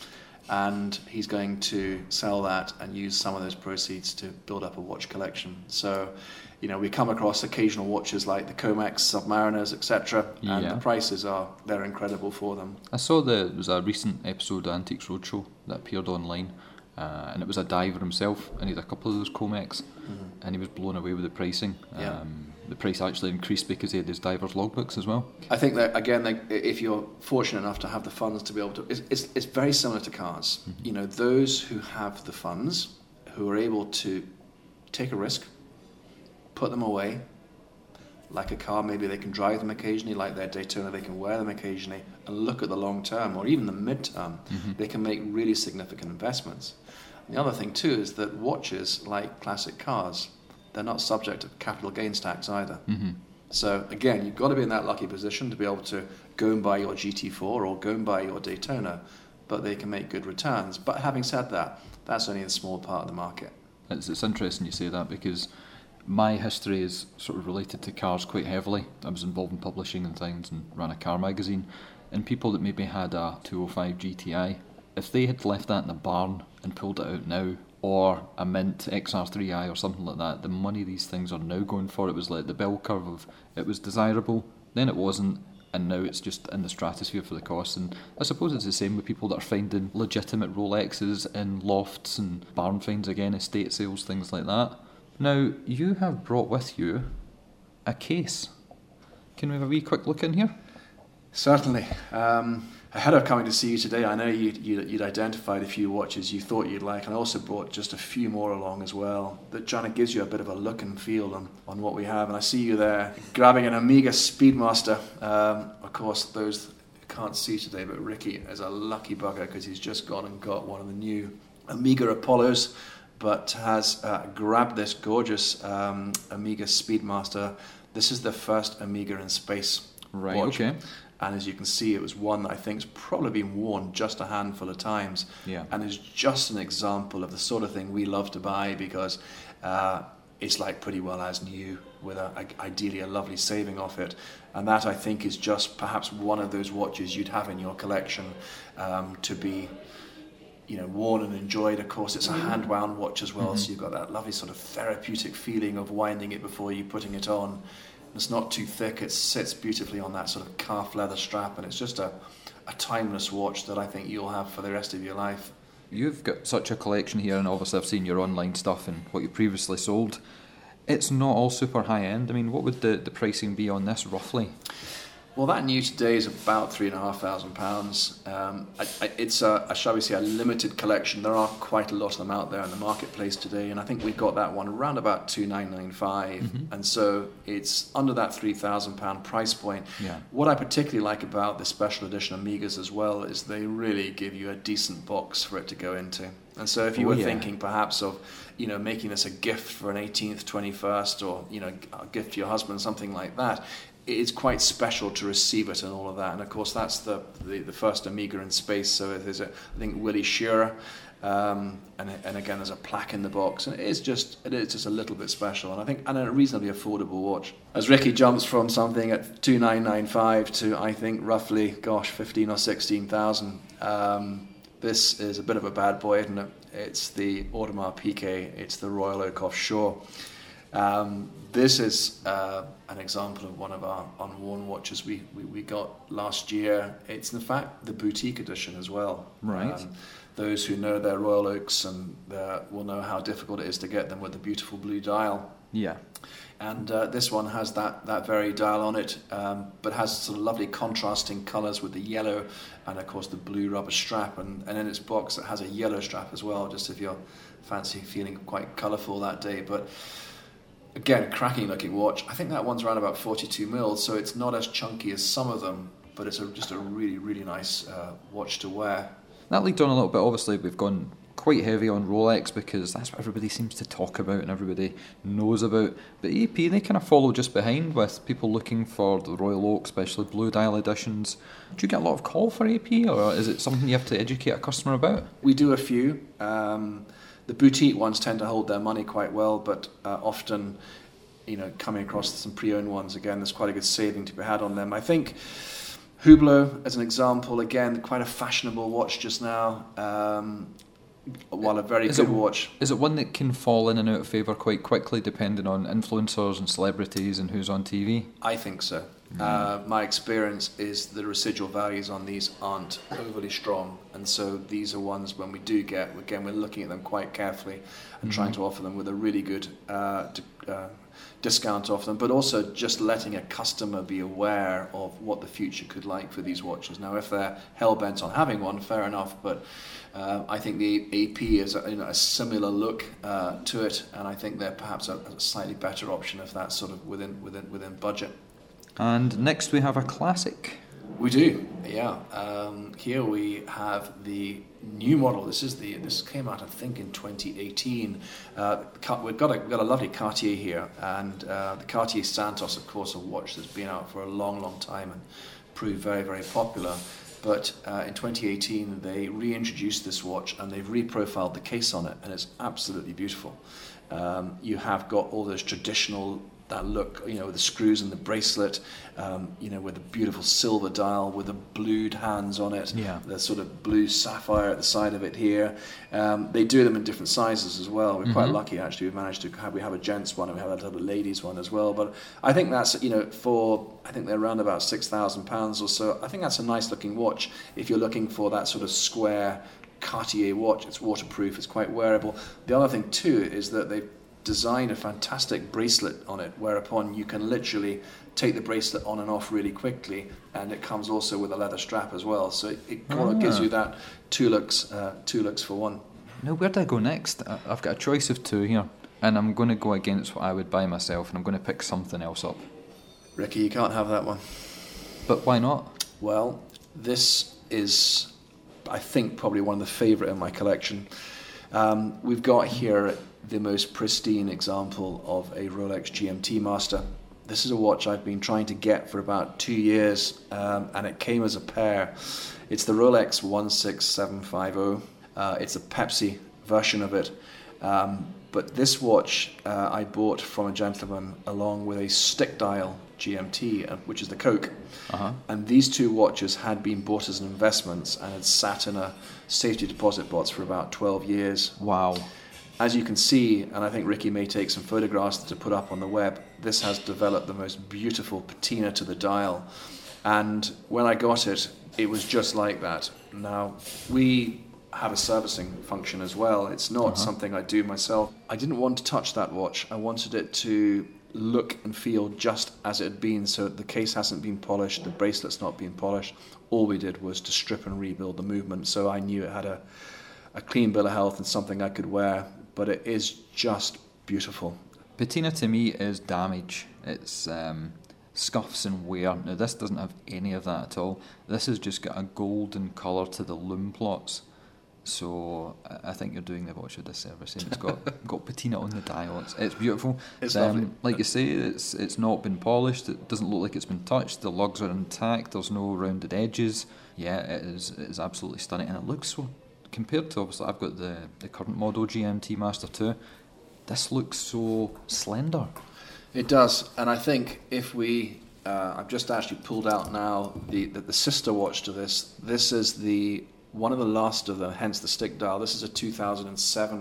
Speaker 4: and he's going to sell that and use some of those proceeds to build up a watch collection. So, you know, we come across occasional watches like the Comex Submariners, et cetera, and
Speaker 2: Yeah.
Speaker 4: the prices are they're incredible for them.
Speaker 2: I saw the, there was a recent episode of Antiques Roadshow that appeared online, uh, and it was a diver himself, and he had a couple of those Comex, mm-hmm. and he was blown away with the pricing.
Speaker 4: Yeah.
Speaker 2: Um, the price actually increased because he had his diver's logbooks as well.
Speaker 4: I think that, again, like, if you're fortunate enough to have the funds to be able to, it's, it's, it's very similar to cars. Mm-hmm. You know, those who have the funds, who are able to take a risk, put them away, like a car, maybe they can drive them occasionally, like their Daytona, they can wear them occasionally, and look at the long term, or even the mid-term, mm-hmm. they can make really significant investments. And the other thing, too, is that watches, like classic cars, they're not subject to capital gains tax either. Mm-hmm. So again, you've got to be in that lucky position to be able to go and buy your G T four or go and buy your Daytona, but they can make good returns. But having said that, that's only a small part of the market.
Speaker 2: It's, it's interesting you say that, because my history is sort of related to cars quite heavily. I was involved in publishing and things and ran a car magazine, and people that maybe had a two oh five G T I, if they had left that in the barn and pulled it out now, or a Mint X R three i or something like that, the money these things are now going for, it was like the bell curve of it was desirable, then it wasn't, and now it's just in the stratosphere for the cost. And I suppose it's the same with people that are finding legitimate Rolexes in lofts and barn finds again, estate sales, things like that. Now, you have brought with you a case. Can we have a wee quick look in here?
Speaker 4: Certainly. Um, ahead of coming to see you today, I know you'd, you'd, you'd identified a few watches you thought you'd like, and I also brought just a few more along as well, that kind of gives you a bit of a look and feel on, on what we have. And I see you there grabbing an Omega Speedmaster. Um, of course, those can't see today, but Ricky is a lucky bugger because he's just gone and got one of the new Omega Apollos, but has uh, grabbed this gorgeous um, Omega Speedmaster. This is the first Omega in space
Speaker 2: Right,
Speaker 4: watch.
Speaker 2: okay.
Speaker 4: And as you can see, it was one that I think's probably been worn just a handful of times,
Speaker 2: Yeah.
Speaker 4: and is just an example of the sort of thing we love to buy, because uh, it's like pretty well as new, with a, a, ideally a lovely saving off it. And that, I think, is just perhaps one of those watches you'd have in your collection um, to be, you know, worn and enjoyed. Of course, it's a hand-wound watch as well, mm-hmm. so you've got that lovely sort of therapeutic feeling of winding it before you putting it on. It's not too thick, it sits beautifully on that sort of calf leather strap, and it's just a, a timeless watch that I think you'll have for the rest of your life.
Speaker 2: You've got such a collection here, and obviously I've seen your online stuff and what you previously sold. It's not all super high-end. I mean, what would the, the pricing be on this, roughly?
Speaker 4: Well, that new today is about three and a half thousand pounds. Um, I, I, it's a, a, shall we say, a limited collection. There are quite a lot of them out there in the marketplace today, and I think we got that one around about two nine nine five, mm-hmm. and so it's under that three thousand pound price point.
Speaker 2: Yeah.
Speaker 4: What I particularly like about the special edition Omegas as well is they really give you a decent box for it to go into. And so if you
Speaker 2: oh,
Speaker 4: were
Speaker 2: yeah.
Speaker 4: thinking perhaps of, you know, making this a gift for an eighteenth, twenty-first, or, you know, a gift to your husband, something like that, it's quite special to receive it and all of that. And of course, that's the the, the first Omega in space. So there's a, I think, Willie Shearer, um, and and again, there's a plaque in the box, and it is just it is just a little bit special, and I think and a reasonably affordable watch. As Ricky jumps from something at two nine nine five to, I think, roughly, gosh, fifteen or sixteen thousand. Um, this is a bit of a bad boy, isn't it? It's the Audemars Piguet. It's the Royal Oak Offshore. Um, this is uh, an example of one of our unworn watches we, we, we got last year. It's in fact the boutique edition as well.
Speaker 2: Right.
Speaker 4: Um, those who know their Royal Oaks and uh, will know how difficult it is to get them with the beautiful blue dial.
Speaker 2: Yeah.
Speaker 4: And uh, this one has that, that very dial on it, um, but has sort of lovely contrasting colours with the yellow and, of course, the blue rubber strap. And, and in its box, it has a yellow strap as well, just if you're fancy feeling quite colourful that day. But again, a cracking looking watch. I think that one's around about forty-two mils, so it's not as chunky as some of them, but it's a, just a really, really nice uh, watch to wear.
Speaker 2: That leaked on a little bit. Obviously, we've gone quite heavy on Rolex because that's what everybody seems to talk about and everybody knows about. But A P, they kind of follow just behind with people looking for the Royal Oak, especially blue dial editions. Do you get a lot of call for A P, or is it something you have to educate a customer about?
Speaker 4: We do a few. Um, the boutique ones tend to hold their money quite well, but uh, often, you know, coming across some pre-owned ones, again, there's quite a good saving to be had on them. I think Hublot, as an example, again, quite a fashionable watch just now. Um, while a very
Speaker 2: is
Speaker 4: good
Speaker 2: it,
Speaker 4: watch.
Speaker 2: Is it one that can fall in and out of favour quite quickly depending on influencers and celebrities and who's on T V?
Speaker 4: I think so. Mm. Uh, my experience is the residual values on these aren't overly strong, and so these are ones when we do get, again, we're looking at them quite carefully and mm. trying to offer them with a really good uh, d- uh, discount off them, but also just letting a customer be aware of what the future could like for these watches. Now, if they're hell-bent on having one, fair enough, but uh, I think the A P is a, you know, a similar look uh, to it, and I think they're perhaps a, a slightly better option if that's sort of within within within budget.
Speaker 2: And next we have a classic.
Speaker 4: We do, yeah. Um, here we have the new model. This is the this came out, I think, in twenty eighteen. Uh, we've got a got a lovely Cartier here, and uh, the Cartier Santos, of course, a watch that's been out for a long, long time and proved very, very popular. But uh, in twenty eighteen, they reintroduced this watch and they've reprofiled the case on it, and it's absolutely beautiful. Um, you have got all those traditional. That look, you know, with the screws and the bracelet, um, you know, with the beautiful silver dial with the blued hands on it,
Speaker 2: yeah.
Speaker 4: the sort of blue sapphire at the side of it here. Um, they do them in different sizes as well. We're mm-hmm. quite lucky, actually. We've managed to have, we have a gents one and we have a little ladies one as well. But I think that's, you know, for, I think they're around about six thousand pounds or so. I think that's a nice looking watch if you're looking for that sort of square Cartier watch. It's waterproof, it's quite wearable. The other thing too is that they've design a fantastic bracelet on it, whereupon you can literally take the bracelet on and off really quickly, and it comes also with a leather strap as well. So it, it kind of gives you that two looks, uh, two looks for one.
Speaker 2: Now, where do I go next? I've got a choice of two here, and I'm going to go against what I would buy myself, and I'm going to pick something else up.
Speaker 4: Ricky, you can't have that one.
Speaker 2: But why not?
Speaker 4: Well, this is, I think, probably one of the favourite in my collection. Um, we've got here the most pristine example of a Rolex G M T Master. This is a watch I've been trying to get for about two years, um, and it came as a pair. It's the Rolex one six seven five zero. Uh, it's a Pepsi version of it. Um, but this watch uh, I bought from a gentleman along with a stick dial G M T, uh, which is the Coke. Uh-huh. And these two watches had been bought as investments and had sat in a safety deposit box for about twelve years.
Speaker 2: Wow.
Speaker 4: As you can see, and I think Ricky may take some photographs to put up on the web, this has developed the most beautiful patina to the dial. And when I got it, it was just like that. Now, we have a servicing function as well. It's not uh-huh. something I do myself. I didn't want to touch that watch. I wanted it to look and feel just as it had been, so the case hasn't been polished, the bracelet's not been polished. All we did was to strip and rebuild the movement, so I knew it had a, a clean bill of health and something I could wear. But it is just beautiful.
Speaker 2: Patina to me is damage. It's um, scuffs and wear. Now this doesn't have any of that at all. This has just got a golden colour to the lume plots. So I think you're doing the watch a disservice. And it's got got patina on the dial. It's, it's beautiful.
Speaker 4: It's
Speaker 2: um,
Speaker 4: lovely.
Speaker 2: Like you say, it's it's not been polished. It doesn't look like it's been touched. The lugs are intact. There's no rounded edges. Yeah, it is. It is absolutely stunning, and it looks so. Compared to, obviously, I've got the, the current model G M T Master two. This looks so slender.
Speaker 4: It does, and I think if we, uh, I've just actually pulled out now the, the the sister watch to this. This is the one of the last of them, hence the stick dial. This is a two thousand seven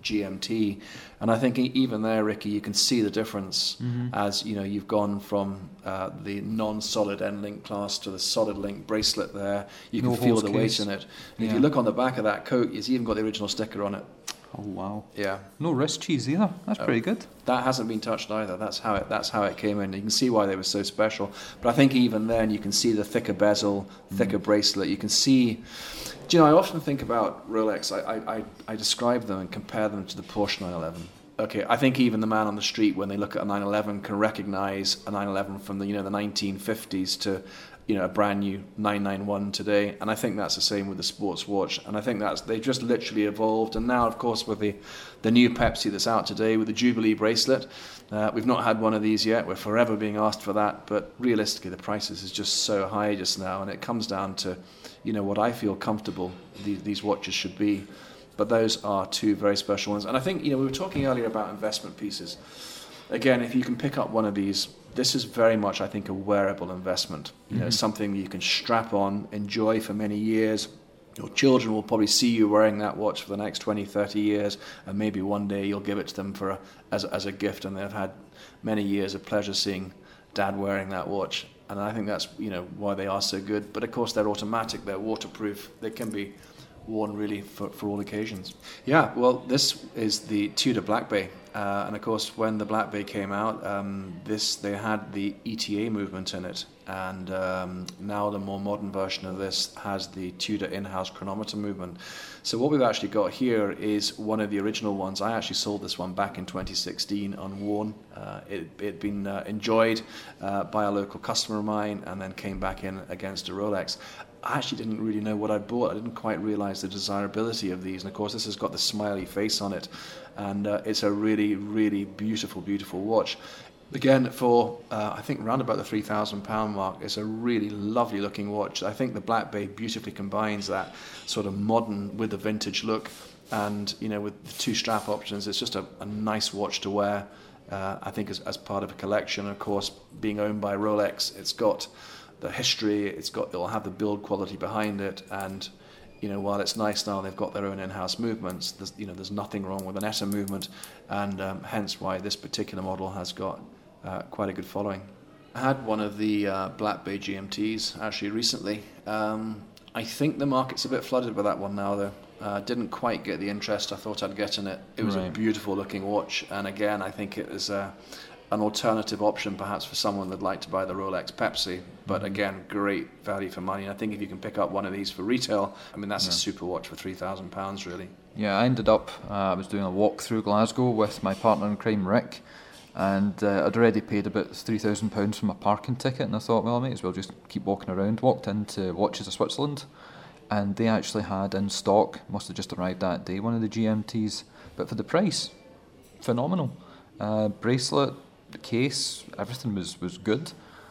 Speaker 4: G M T, and I think even there, Ricky, you can see the difference mm-hmm. as you know you've gone from uh, the non-solid end link class to the solid link bracelet. There, you can no feel the weight in it. Yeah. If you look on the back of that coat, it's even got the original sticker on it.
Speaker 2: Oh wow!
Speaker 4: Yeah,
Speaker 2: no wrist cheese either. That's uh, pretty good.
Speaker 4: That hasn't been touched either. That's how it. That's how it came in. You can see why they were so special. But I think even then, you can see the thicker bezel, thicker mm. bracelet. You can see. Do you know? I often think about Rolex. I, I I describe them and compare them to the Porsche nine eleven. Okay, I think even the man on the street, when they look at a nine eleven, can recognise a nine eleven from the you know the nineteen fifties to. You know, a brand new nine ninety-one today, and I think that's the same with the sports watch. And I think that's they've just literally evolved. And now, of course, with the the new Pepsi that's out today with the Jubilee bracelet, uh, we've not had one of these yet. We're forever being asked for that, but realistically, the prices is just so high just now, and it comes down to, you know, what I feel comfortable these, these watches should be. But those are two very special ones. And I think you know we were talking earlier about investment pieces. Again, if you can pick up one of these. This is very much, I think, a wearable investment. You know, mm-hmm. something you can strap on, enjoy for many years. Your children will probably see you wearing that watch for the next twenty, thirty years, and maybe one day you'll give it to them for a, as, as a gift, and they've had many years of pleasure seeing Dad wearing that watch. And I think that's, you know, why they are so good. But of course, they're automatic, they're waterproof, they can be worn really for, for all occasions. Yeah, well, this is the Tudor Black Bay. Uh, and of course, when the Black Bay came out, um, this they had the E T A movement in it, and um, now the more modern version of this has the Tudor in-house chronometer movement. So what we've actually got here is one of the original ones. I actually sold this one back in twenty sixteen unworn. Uh, it had been uh, enjoyed uh, by a local customer of mine, and then came back in against a Rolex. I actually didn't really know what I'd bought. I didn't quite realise the desirability of these. And of course, this has got the smiley face on it. And uh, it's a really, really beautiful, beautiful watch. Again, for, uh, I think, around about the three thousand pound mark, it's a really lovely looking watch. I think the Black Bay beautifully combines that sort of modern with the vintage look. And, you know, with the two strap options, it's just a, a nice watch to wear, uh, I think, as, as part of a collection. Of course, being owned by Rolex, it's got the history, it's got, it'll have the build quality behind it, and you know, while it's nice now they've got their own in-house movements, there's, you know, there's nothing wrong with an E T A movement, and um, hence why this particular model has got uh, quite a good following. I had one of the uh, Black Bay G M Ts actually recently. Um, I think the market's a bit flooded with that one now though. Uh, didn't quite get the interest I thought I'd get in it. It was right. a beautiful looking watch, and again I think it was uh, an alternative option perhaps for someone that'd like to buy the Rolex Pepsi, but mm-hmm. again, great value for money. And I think if you can pick up one of these for retail, I mean, that's yeah. a super watch for three thousand pounds really. Yeah, I ended up, uh, I was doing a walk through Glasgow with my partner in crime, Rick, and uh, I'd already paid about three thousand pounds for my parking ticket, and I thought, well, I might as well just keep walking around. Walked into Watches of Switzerland, and they actually had in stock, must have just arrived that day, one of the G M Ts, but for the price, phenomenal. Uh, bracelet, the case, everything was, was good.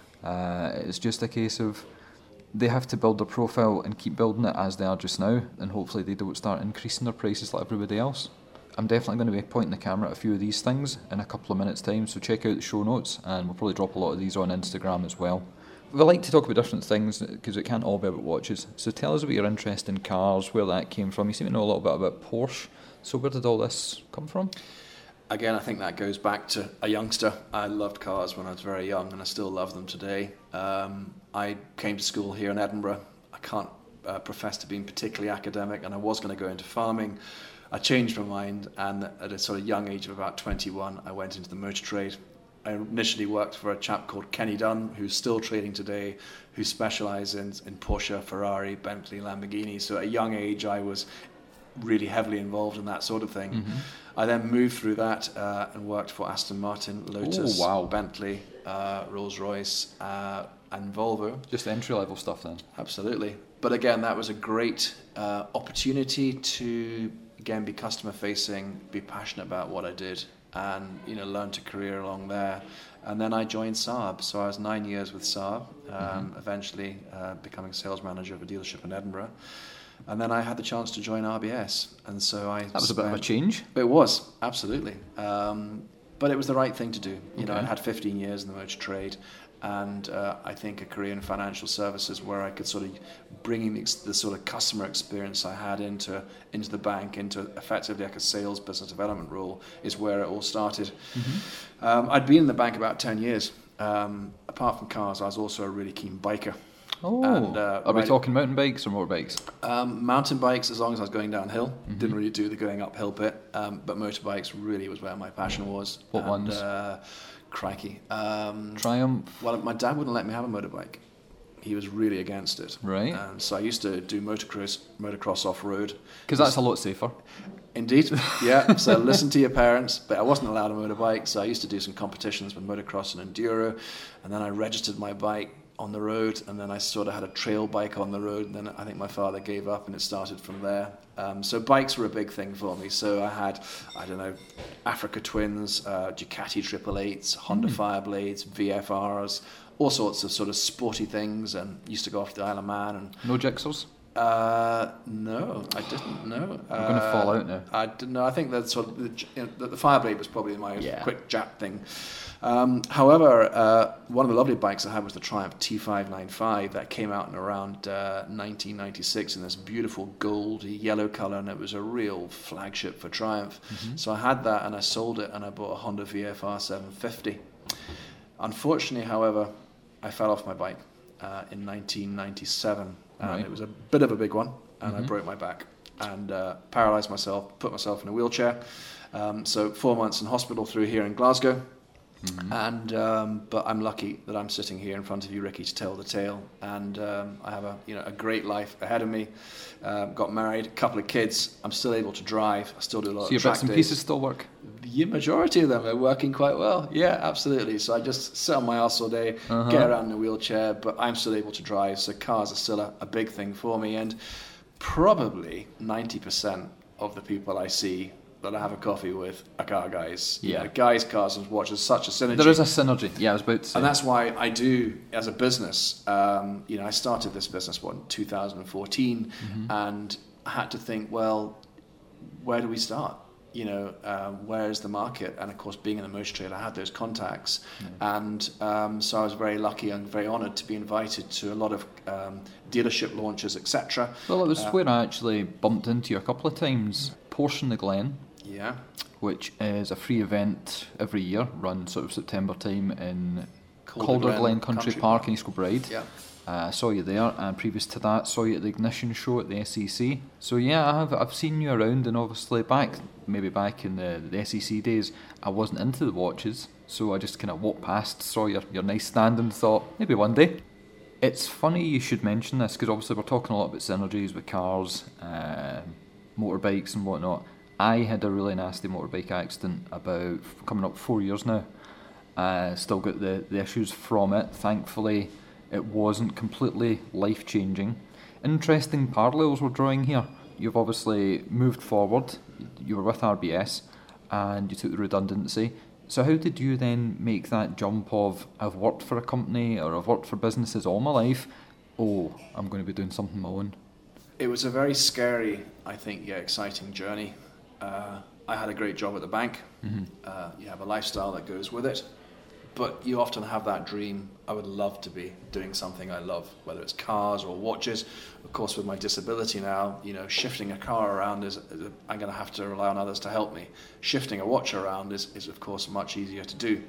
Speaker 4: Uh, it's just a case of they have to build their profile and keep building it as they are just now, and hopefully they don't start increasing their prices like everybody else. I'm definitely going to be pointing the camera at a few of these things in a couple of minutes time, so check out the show notes, and we'll probably drop a lot of these on Instagram as well. We like to talk about different things because it can't all be about watches, so tell us about your interest in cars, where that came from. You seem to know a little bit about Porsche, so where did all this come from? Again, I think that goes back to a youngster. I loved cars when I was very young, and I still love them today. Um, I came to school here in Edinburgh. I can't uh, profess to being particularly academic, and I was going to go into farming. I changed my mind, and at a sort of young age of about twenty-one, I went into the motor trade. I initially worked for a chap called Kenny Dunn, who's still trading today, who specialises in, in Porsche, Ferrari, Bentley, Lamborghini. So at a young age, I was really heavily involved in that sort of thing. Mm-hmm. I then moved through that uh, and worked for Aston Martin, Lotus, Ooh, wow. Bentley, uh, Rolls-Royce, uh, and Volvo. Just entry-level stuff then? Absolutely. But again, that was a great uh, opportunity to, again, be customer-facing, be passionate about what I did, and you know, learn to career along there. And then I joined Saab. So I was nine years with Saab, um, mm-hmm. eventually uh, becoming sales manager of a dealership in Edinburgh. And then I had the chance to join R B S, and so I. That was spent, a bit of a change. It was, absolutely, um, but it was the right thing to do. You okay. know, I had fifteen years in the motor trade, and uh, I think a career in financial services where I could sort of bring the, the sort of customer experience I had into into the bank, into effectively like a sales business development role, is where it all started. Mm-hmm. Um, I'd been in the bank about ten years. Um, apart from cars, I was also a really keen biker.
Speaker 2: Oh,
Speaker 4: and, uh,
Speaker 2: are we
Speaker 4: right,
Speaker 2: talking mountain bikes or motorbikes?
Speaker 4: Um, mountain bikes, as long as I was going downhill.
Speaker 2: Mm-hmm.
Speaker 4: Didn't really do the going uphill bit, um, but motorbikes really was where my passion was.
Speaker 2: What
Speaker 4: and,
Speaker 2: ones?
Speaker 4: Uh, crikey. Um,
Speaker 2: Triumph?
Speaker 4: Well, my dad wouldn't let me have a motorbike. He was really against it.
Speaker 2: Right.
Speaker 4: Um, so I used to do motocross, motocross off-road.
Speaker 2: Because that's a lot safer.
Speaker 4: Indeed, yeah. So listen to your parents, but I wasn't allowed a motorbike, so I used to do some competitions with motocross and enduro, and then I registered my bike on the road, and then I sort of had a trail bike on the road, and then I think my father gave up, and it started from there. Um, so bikes were a big thing for me. So I had, I don't know, Africa Twins, uh, Ducati Triple Eights, Honda mm. Fireblades, V F Rs, all sorts of sort of sporty things, and used to go off to the Isle of Man. And
Speaker 2: no Gixxers?
Speaker 4: Uh, no, I didn't know.
Speaker 2: I'm
Speaker 4: uh,
Speaker 2: going to fall out now. I
Speaker 4: didn't know. I think that sort of the, you know, the, the Fireblade was probably my
Speaker 2: yeah.
Speaker 4: quick Jap thing. Um, however, uh, one of the lovely bikes I had was the Triumph T five ninety-five that came out in around uh, nineteen ninety-six in this beautiful goldy yellow colour, and it was a real flagship for Triumph. Mm-hmm. So I had that, and I sold it, and I bought a Honda V F R seven fifty. Unfortunately, however, I fell off my bike uh, in nineteen ninety-seven. And
Speaker 2: right.
Speaker 4: It was a bit of a big one, and
Speaker 2: mm-hmm.
Speaker 4: I broke my back and uh, paralysed myself, put myself in a wheelchair. Um, so four months in hospital through here in Glasgow. Mm-hmm. And um, but I'm lucky that I'm sitting here in front of you, Ricky, to tell the tale. And um, I have a you know a great life ahead of me. Uh, got married, a couple of kids. I'm still able to drive. I still do a lot
Speaker 2: so
Speaker 4: of track days.
Speaker 2: So your bits and pieces still work?
Speaker 4: The majority of them are working quite well. Yeah, absolutely. So I just sit on my ass all day, uh-huh. get around in a wheelchair, but I'm still able to drive. So cars are still a, a big thing for me. And probably ninety percent of the people I see that I have a coffee with are car guys.
Speaker 2: Yeah.
Speaker 4: You know, guys, cars and watches, such a synergy.
Speaker 2: There is a synergy. Yeah, I was about to say.
Speaker 4: And that's why I do, as a business, um, you know, I started this business, what, in two thousand fourteen, mm-hmm. and I had to think, well, where do we start? You know, um, where is the market? And of course, being in the motor trade, I had those contacts. Mm. And um, so I was very lucky and very honoured to be invited to a lot of um, dealership launches, et cetera.
Speaker 2: Well, it was
Speaker 4: uh,
Speaker 2: where I actually bumped into you a couple of times. Porsche in the Glen.
Speaker 4: Yeah.
Speaker 2: Which is a free event every year, run sort of September time in
Speaker 4: Calder,
Speaker 2: Calder Glen,
Speaker 4: Glen
Speaker 2: Country,
Speaker 4: Country
Speaker 2: Park
Speaker 4: Park.
Speaker 2: in East Kilbride.
Speaker 4: Yeah.
Speaker 2: I uh, saw you there, and previous to that, saw you at the Ignition show at the S E C. So yeah, I have I've seen you around, and obviously back maybe back in the, the S E C days, I wasn't into the watches, so I just kind of walked past, saw your your nice stand, and thought maybe one day. It's funny you should mention this because obviously we're talking a lot about synergies with cars, uh, motorbikes, and whatnot. I had a really nasty motorbike accident about coming up four years now. Uh, still got the, the issues from it. Thankfully, it wasn't completely life-changing. Interesting parallels we're drawing here. You've obviously moved forward. You were with R B S and you took the redundancy. So how did you then make that jump of, I've worked for a company or I've worked for businesses all my life, oh, I'm going to be doing something my own?
Speaker 4: It was a very scary, I think, yeah, exciting journey. Uh, I had a great job at the bank. Mm-hmm. Uh, you have a lifestyle that goes with it. But you often have that dream, I would love to be doing something I love, whether it's cars or watches. Of course, with my disability now, you know, shifting a car around is, is a, I'm going to have to rely on others to help me. Shifting a watch around is, is of course, much easier to do.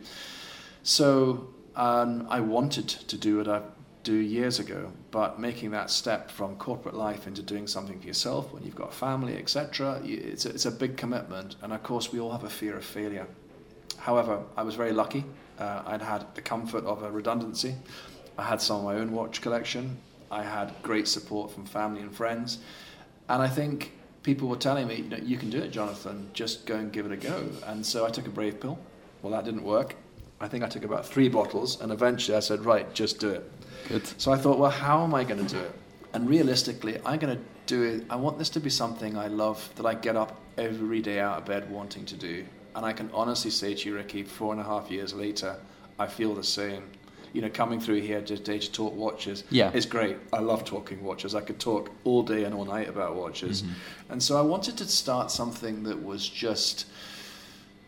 Speaker 4: So um, I wanted to do what I do years ago, but making that step from corporate life into doing something for yourself when you've got a family, et cetera, it's a, it's a big commitment. And of course, we all have a fear of failure. However, I was very lucky. Uh, I'd had the comfort of a redundancy. I had some of my own watch collection. I had great support from family and friends. And I think people were telling me, no, you can do it, Jonathan, just go and give it a go. And so I took a brave pill. Well, that didn't work. I think I took about three bottles, and eventually I said, right, just do it.
Speaker 2: Good.
Speaker 4: So I thought, well, how am I going to do it? And realistically, I'm going to do it. I want this to be something I love, that I get up every day out of bed wanting to do. And I can honestly say to you, Ricky, four and a half years later, I feel the same. You know, coming through here today to talk watches
Speaker 2: yeah.
Speaker 4: is great. I love talking watches. I could talk all day and all night about watches. Mm-hmm. And so I wanted to start something that was just as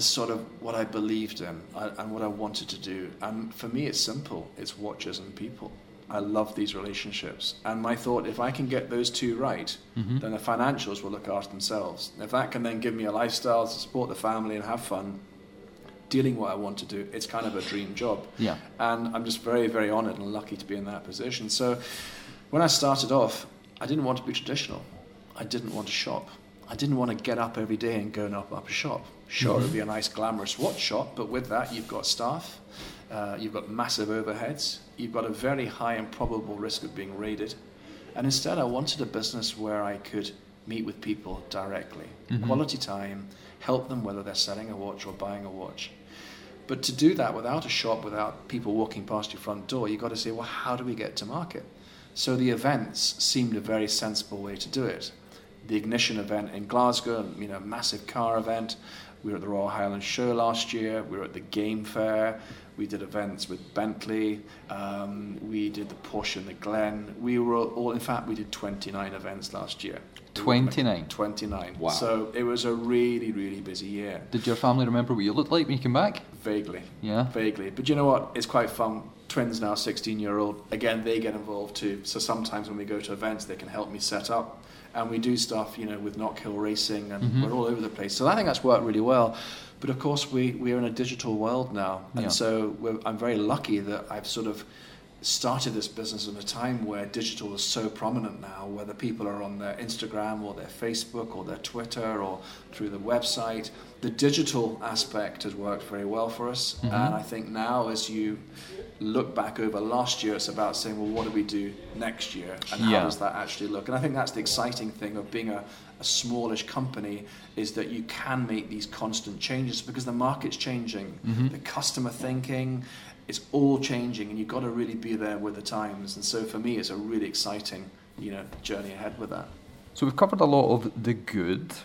Speaker 4: as sort of what I believed in and what I wanted to do. And for me, it's simple. It's watches and people. I love these relationships. And my thought, if I can get those two right, mm-hmm. then the financials will look after themselves. If that can then give me a lifestyle to support the family and have fun, dealing what I want to do, it's kind of a dream job.
Speaker 2: Yeah.
Speaker 4: And I'm just very, very honoured and lucky to be in that position. So when I started off, I didn't want to be traditional. I didn't want to shop. I didn't want to get up every day and go and up, up a shop. Sure, mm-hmm. It would be a nice glamorous watch shop, but with that you've got staff, uh, you've got massive overheads, you've got a very high and probable risk of being raided. And instead I wanted a business where I could meet with people directly, mm-hmm. quality time, help them whether they're selling a watch or buying a watch. But to do that without a shop, without people walking past your front door, you've got to say, well, how do we get to market? So the events seemed a very sensible way to do it. The Ignition event in Glasgow, you know, massive car event. We were at the Royal Highland Show last year. We were at the Game Fair. We did events with Bentley. Um, we did the Porsche and the Glen. We were all, in fact, we did twenty-nine events last year.
Speaker 2: twenty-nine?
Speaker 4: twenty-nine.
Speaker 2: Wow.
Speaker 4: So it was a really, really busy year.
Speaker 2: Did your family remember what you looked like when you came back?
Speaker 4: Vaguely.
Speaker 2: Yeah?
Speaker 4: Vaguely. But you know what? It's quite fun. Twins now, sixteen-year-old. Again, they get involved too. So sometimes when we go to events, they can help me set up. And we do stuff, you know, with Knockhill Racing, and mm-hmm. we're all over the place. So I think that's worked really well. But of course, we, we are in a digital world now. And yeah. so we're, I'm very lucky that I've sort of started this business at a time where digital is so prominent now, whether people are on their Instagram or their Facebook or their Twitter or through the website. The digital aspect has worked very well for us. Mm-hmm. And I think now as you look back over last year, it's about saying, well, what do we do next year? And how
Speaker 2: yeah.
Speaker 4: does that actually look? And I think that's the exciting thing of being a, a smallish company, is that you can make these constant changes because the market's changing, mm-hmm. the customer thinking, it's all changing, and you've got to really be there with the times. And so for me, it's a really exciting, you know, journey ahead with that.
Speaker 2: So we've covered a lot of the good.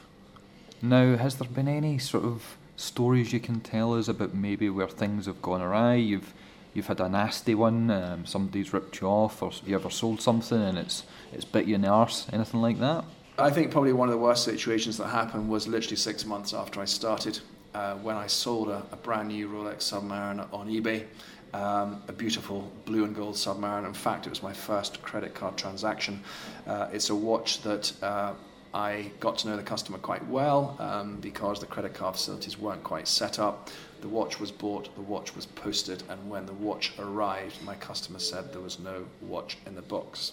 Speaker 2: Now, has there been any sort of stories you can tell us about maybe where things have gone awry? You've you've had a nasty one, um, somebody's ripped you off, or have you ever sold something and it's it's bit you in the arse, anything like that?
Speaker 4: I think probably one of the worst situations that happened was literally six months after I started, uh, when I sold a, a brand new Rolex Submariner on eBay, um, a beautiful blue and gold Submariner. In fact, it was my first credit card transaction. Uh, it's a watch that uh, I got to know the customer quite well um, because the credit card facilities weren't quite set up. The watch was bought, the watch was posted, and when the watch arrived, my customer said there was no watch in the box.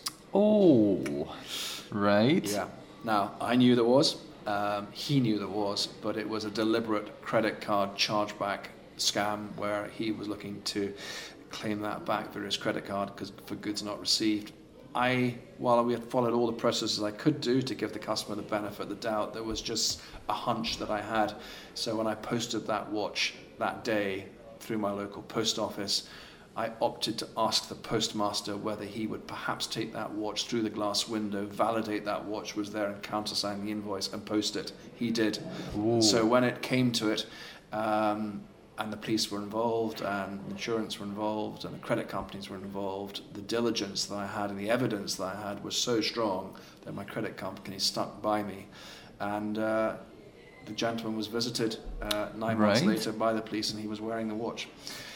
Speaker 2: Oh, right.
Speaker 4: Yeah. Now, I knew there was, um, he knew there was, but it was a deliberate credit card chargeback scam where he was looking to claim that back for his credit card because for goods not received. I, while we had followed all the processes I could do to give the customer the benefit of the doubt, there was just a hunch that I had. So when I posted that watch that day through my local post office, I opted to ask the postmaster whether he would perhaps take that watch through the glass window, validate that watch was there and countersign the invoice and post it. He did. Ooh. So when it came to it, um, and the police were involved, and insurance were involved, and the credit companies were involved, the diligence that I had and the evidence that I had was so strong that my credit company stuck by me. And uh, the gentleman was visited uh, nine
Speaker 2: right.
Speaker 4: months later by the police, and he was wearing the watch.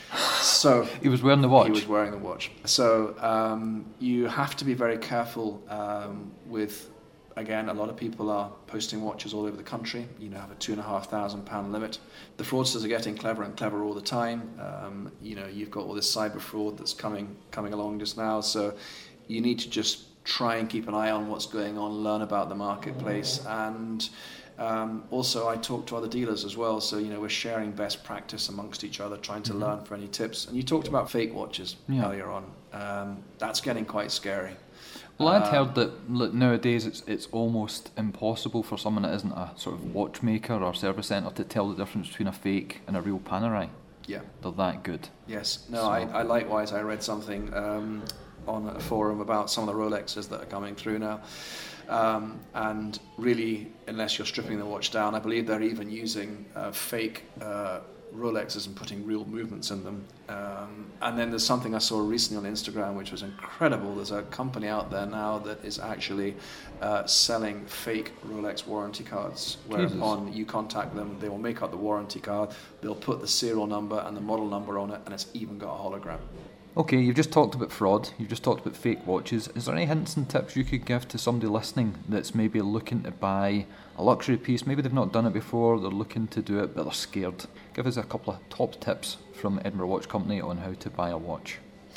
Speaker 4: So
Speaker 2: he was wearing the watch?
Speaker 4: He was wearing the watch. So um, you have to be very careful um, with, again, a lot of people are posting watches all over the country. You know, have a two and a half thousand pound limit. The fraudsters are getting clever and clever all the time. Um, you know, you've got all this cyber fraud that's coming coming along just now. So you need to just try and keep an eye on what's going on, learn about the marketplace, and um, also I talk to other dealers as well. So you know, we're sharing best practice amongst each other, trying to mm-hmm. learn for any tips. And you talked about fake watches yeah. earlier on. Um, that's getting quite scary.
Speaker 2: Well, I'd heard that look, nowadays it's it's almost impossible for someone that isn't a sort of watchmaker or service centre to tell the difference between a fake and a real Panerai.
Speaker 4: Yeah.
Speaker 2: They're that good.
Speaker 4: Yes. No,
Speaker 2: so.
Speaker 4: I, I likewise, I read something um, on a forum about some of the Rolexes that are coming through now. Um, and really, unless you're stripping the watch down, I believe they're even using uh, fake uh, Rolexes and putting real movements in them. Um, and then there's something I saw recently on Instagram which was incredible. There's a company out there now that is actually uh, selling fake Rolex warranty cards, whereupon Jesus. You contact them, they will make up the warranty card, they'll put the serial number and the model number on it, and it's even got a hologram.
Speaker 2: Okay, you've just talked about fraud, you've just talked about fake watches. Is there any hints and tips you could give to somebody listening that's maybe looking to buy a luxury piece? Maybe they've not done it before, they're looking to do it, but they're scared. Give us a couple of top tips from Edinburgh Watch Company on how to buy a watch.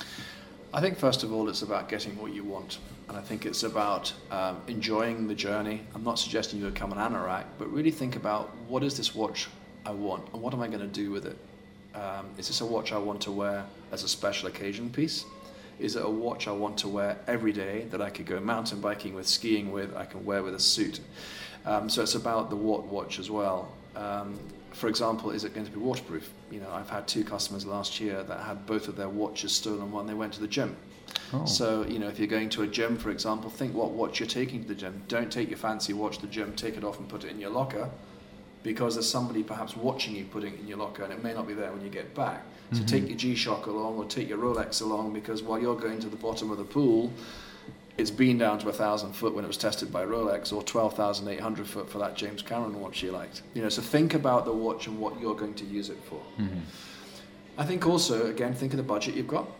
Speaker 4: I think first of all it's about getting what you want, and I think it's about um, enjoying the journey. I'm not suggesting you become an anorak, but really think about, what is this watch I want and what am I going to do with it? Um, is this a watch I want to wear as a special occasion piece? Is it a watch I want to wear every day that I could go mountain biking with, skiing with, I can wear with a suit? Um, so it's about the what watch as well. Um, for example, is it going to be waterproof? You know, I've had two customers last year that had both of their watches stolen when they went to the gym. Oh. So, you know, if you're going to a gym, for example, think what watch you're taking to the gym. Don't take your fancy watch to the gym, take it off and put it in your locker, because there's somebody perhaps watching you putting it in your locker and it may not be there when you get back. So mm-hmm. take your G-Shock along or take your Rolex along, because while you're going to the bottom of the pool, it's been down to one thousand foot when it was tested by Rolex, or twelve thousand eight hundred foot for that James Cameron watch you liked. You know, so think about the watch and what you're going to use it for. Mm-hmm. I think also, again, think of the budget you've got.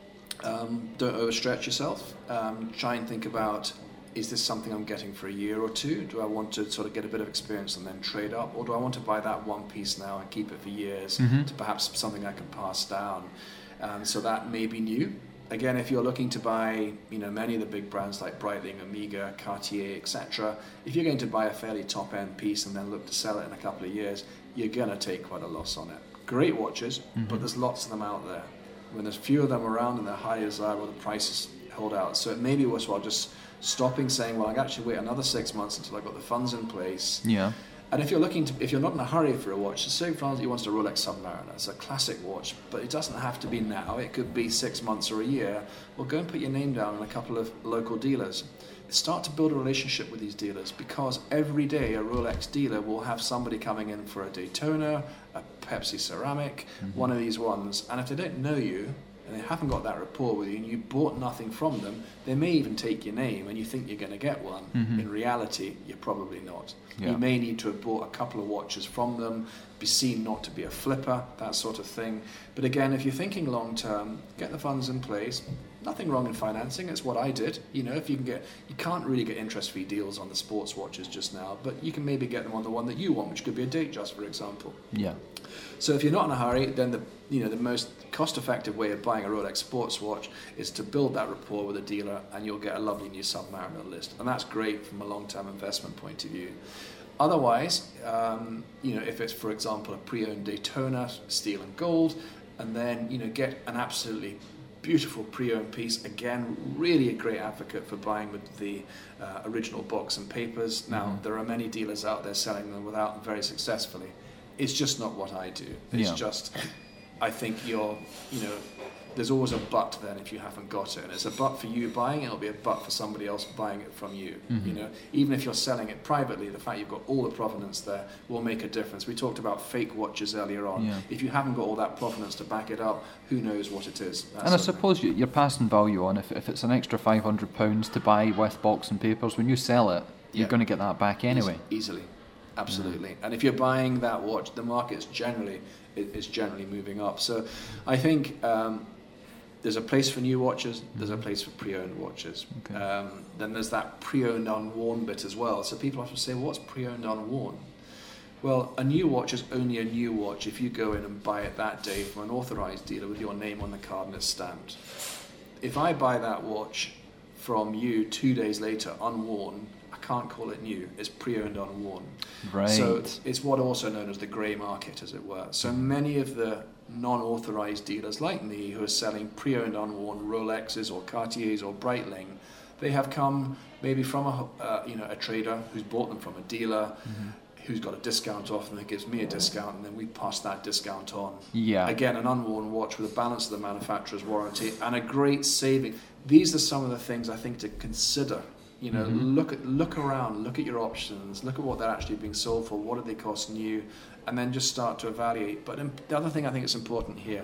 Speaker 4: Um, don't overstretch yourself. Um, try and think about, is this something I'm getting for a year or two? Do I want to sort of get a bit of experience and then trade up? Or do I want to buy that one piece now and keep it for years mm-hmm. to perhaps something I can pass down? Um, so that may be new. Again, if you're looking to buy, you know, many of the big brands like Breitling, Omega, Cartier, et cetera, if you're going to buy a fairly top-end piece and then look to sell it in a couple of years, you're going to take quite a loss on it. Great watches, mm-hmm. but there's lots of them out there. When there's few of them around and they're highly desirable, the prices hold out. So it may be worthwhile just stopping, saying, well, I can actually wait another six months until I've got the funds in place. Yeah. And if you're looking to, if you're not in a hurry for a watch, so say for example you want a Rolex Submariner, it's a classic watch, but it doesn't have to be now. It could be six months or a year. Well, go and put your name down in a couple of local dealers. Start to build a relationship with these dealers, because every day a Rolex dealer will have somebody coming in for a Daytona, a Pepsi Ceramic, mm-hmm. one of these ones, and if they don't know you, and they haven't got that rapport with you, and you bought nothing from them, they may even take your name and you think you're going to get one. Mm-hmm. In reality, you're probably not. Yeah. You may need to have bought a couple of watches from them, be seen not to be a flipper, that sort of thing. But again, if you're thinking long term, get the funds in place. Nothing wrong in financing, it's what I did. You know, if you can get, you can't really get interest-free deals on the sports watches just now, but you can maybe get them on the one that you want, which could be a Datejust, for example. Yeah. So if you're not in a hurry, then the you know the most cost-effective way of buying a Rolex sports watch is to build that rapport with a dealer, and you'll get a lovely new Submariner list, and that's great from a long-term investment point of view. Otherwise, um, you know, if it's, for example, a pre-owned Daytona, steel and gold, and then you know get an absolutely beautiful pre-owned piece. Again, really a great advocate for buying with the uh, original box and papers. Now, mm-hmm. there are many dealers out there selling them without them very successfully. It's just not what I do. It's yeah. just, I think you're, you know, there's always a but then if you haven't got it. And it's a but for you buying it, it'll be a but for somebody else buying it from you. Mm-hmm. You know, even if you're selling it privately, the fact you've got all the provenance there will make a difference. We talked about fake watches earlier on. Yeah. If you haven't got all that provenance to back it up, who knows what it is.
Speaker 2: And I suppose you, you're passing value on. If, if it's an extra five hundred pounds to buy with box and papers, when you sell it, you're yeah. going to get that back anyway.
Speaker 4: Easily. Absolutely. And if you're buying that watch, the market's generally is generally moving up. So I think um, there's a place for new watches, there's a place for pre-owned watches. Okay. Um, then there's that pre-owned unworn bit as well. So people often say, what's pre-owned unworn? Well, a new watch is only a new watch if you go in and buy it that day from an authorized dealer with your name on the card and it's stamped. If I buy that watch from you two days later unworn, can't call it new, it's pre-owned unworn. Right. So it's what also known as the grey market, as it were. So many of the non-authorized dealers like me who are selling pre-owned unworn Rolexes or Cartiers or Breitling, they have come maybe from a uh, you know a trader who's bought them from a dealer, mm-hmm. who's got a discount off and that gives me a discount, and then we pass that discount on. Yeah. Again, an unworn watch with a balance of the manufacturer's warranty and a great saving. These are some of the things I think to consider You know,
Speaker 2: Mm-hmm.
Speaker 4: look at look around, look at your options, look at what they're actually being sold for, what do they cost new, and then just start to evaluate. But um, the other thing I think is important here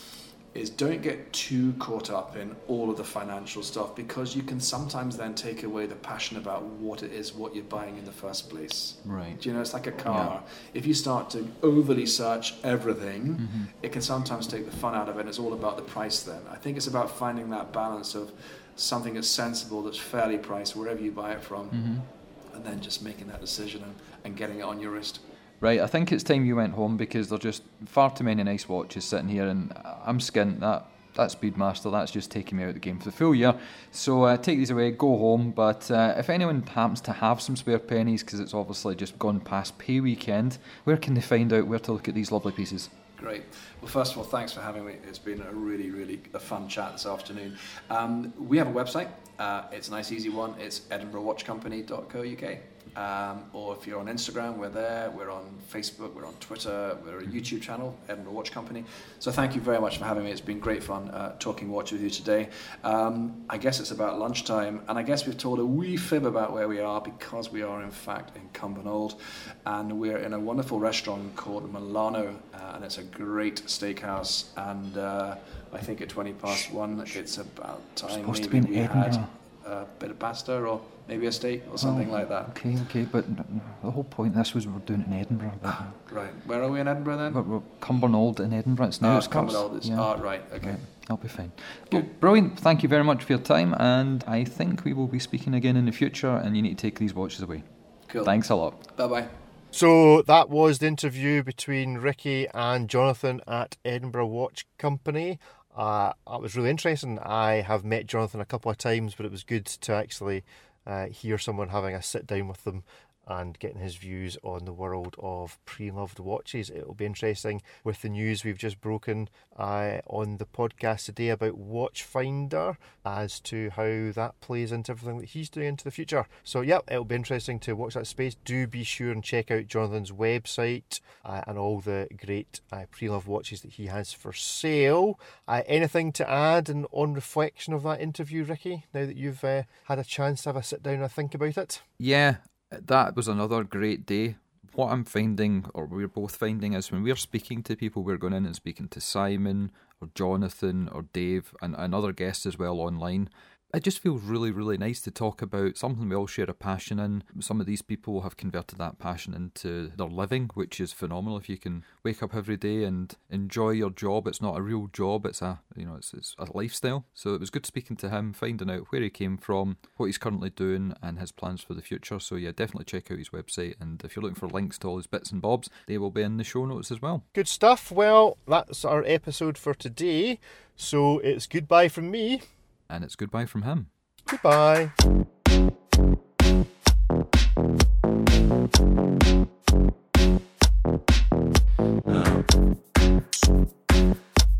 Speaker 4: is don't get too caught up in all of the financial stuff, because you can sometimes then take away the passion about what it is, what you're buying in the first place.
Speaker 2: Right.
Speaker 4: Do you know, it's like a car. If you start to overly search everything,
Speaker 2: Mm-hmm.
Speaker 4: it can sometimes take the fun out of it, and it's all about the price then. I think it's about finding that balance of something that's sensible, that's fairly priced wherever you buy it from,
Speaker 2: Mm-hmm.
Speaker 4: and then just making that decision and, and getting it on your wrist.
Speaker 2: Right, I think it's time you went home, because there are just far too many nice watches sitting here, and I'm skint. That that Speedmaster, that's just taking me out of the game for the full year. So uh, take these away, go home. But uh, if anyone happens to have some spare pennies, because it's obviously just gone past pay weekend, where can they find out where to look at these lovely pieces?
Speaker 4: Great. Well, first of all, thanks for having me. It's been a really, really a fun chat this afternoon. Um, we have a website. Uh, it's a nice, easy one. It's edinburgh watch company dot co dot U K. Um, or if you're on Instagram, we're there. We're on Facebook. We're on Twitter. We're a YouTube channel, Edinburgh Watch Company. So thank you very much for having me. It's been great fun uh, talking watch with you today. Um, I guess it's about lunchtime, and I guess we've told a wee fib about where we are, because we are in fact in Cumbernauld, and we're in a wonderful restaurant called Milano, uh, and it's a great steakhouse. And uh, I think at twenty past one, it's about time
Speaker 2: supposed to
Speaker 4: maybe
Speaker 2: be in
Speaker 4: we had
Speaker 2: Edinburgh.
Speaker 4: a bit of pasta or maybe a steak or something
Speaker 2: Oh,
Speaker 4: like that.
Speaker 2: Okay, okay, but the whole point of this was we were doing it in Edinburgh. But
Speaker 4: Right. Where are we in Edinburgh then?
Speaker 2: we're, we're Cumbernauld in Edinburgh. It's now
Speaker 4: Ah,
Speaker 2: it's called.
Speaker 4: Cumbernauld is.
Speaker 2: Yeah.
Speaker 4: Ah, right. Okay.
Speaker 2: Right, I'll be fine.
Speaker 4: Good.
Speaker 2: Well, brilliant. Thank you very much for your time, and I think we will be speaking again in the future, and you need to take these watches away.
Speaker 4: Cool.
Speaker 2: Thanks a lot.
Speaker 4: Bye bye.
Speaker 3: So that was the interview between Ricky and Jonathan at Edinburgh Watch Company. Uh, that was really interesting. I have met Jonathan a couple of times, but it was good to actually uh, hear someone having a sit down with them and getting his views on the world of pre-loved watches. It'll be interesting with the news we've just broken uh, on the podcast today about Watchfinder as to how that plays into everything that he's doing into the future. So yeah, it'll be interesting to watch that space. Do be sure and check out Jonathan's website uh, and all the great uh, pre-loved watches that he has for sale. Uh, anything to add and on reflection of that interview, Ricky, now that you've uh, had a chance to have a sit down and think about it?
Speaker 2: Yeah, that was another great day. What I'm finding, or we're both finding, is when we're speaking to people, we're going in and speaking to Simon or Jonathan or Dave and, and other guests as well online. It just feels really, really nice to talk about something we all share a passion in. Some of these people have converted that passion into their living, which is phenomenal. If you can wake up every day and enjoy your job, it's not a real job, it's a you know it's, it's a lifestyle. So it was good speaking to him, finding out where he came from, what he's currently doing, and his plans for the future. So yeah, definitely check out his website, and if you're looking for links to all his bits and bobs, they will be in the show notes as well.
Speaker 3: Good stuff. Well, that's our episode for today. So it's goodbye from me.
Speaker 2: And it's goodbye from him.
Speaker 3: Goodbye.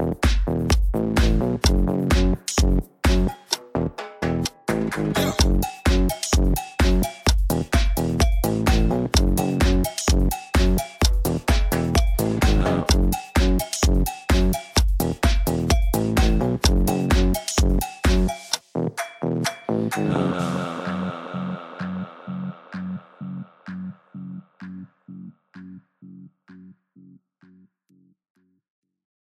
Speaker 5: Yeah.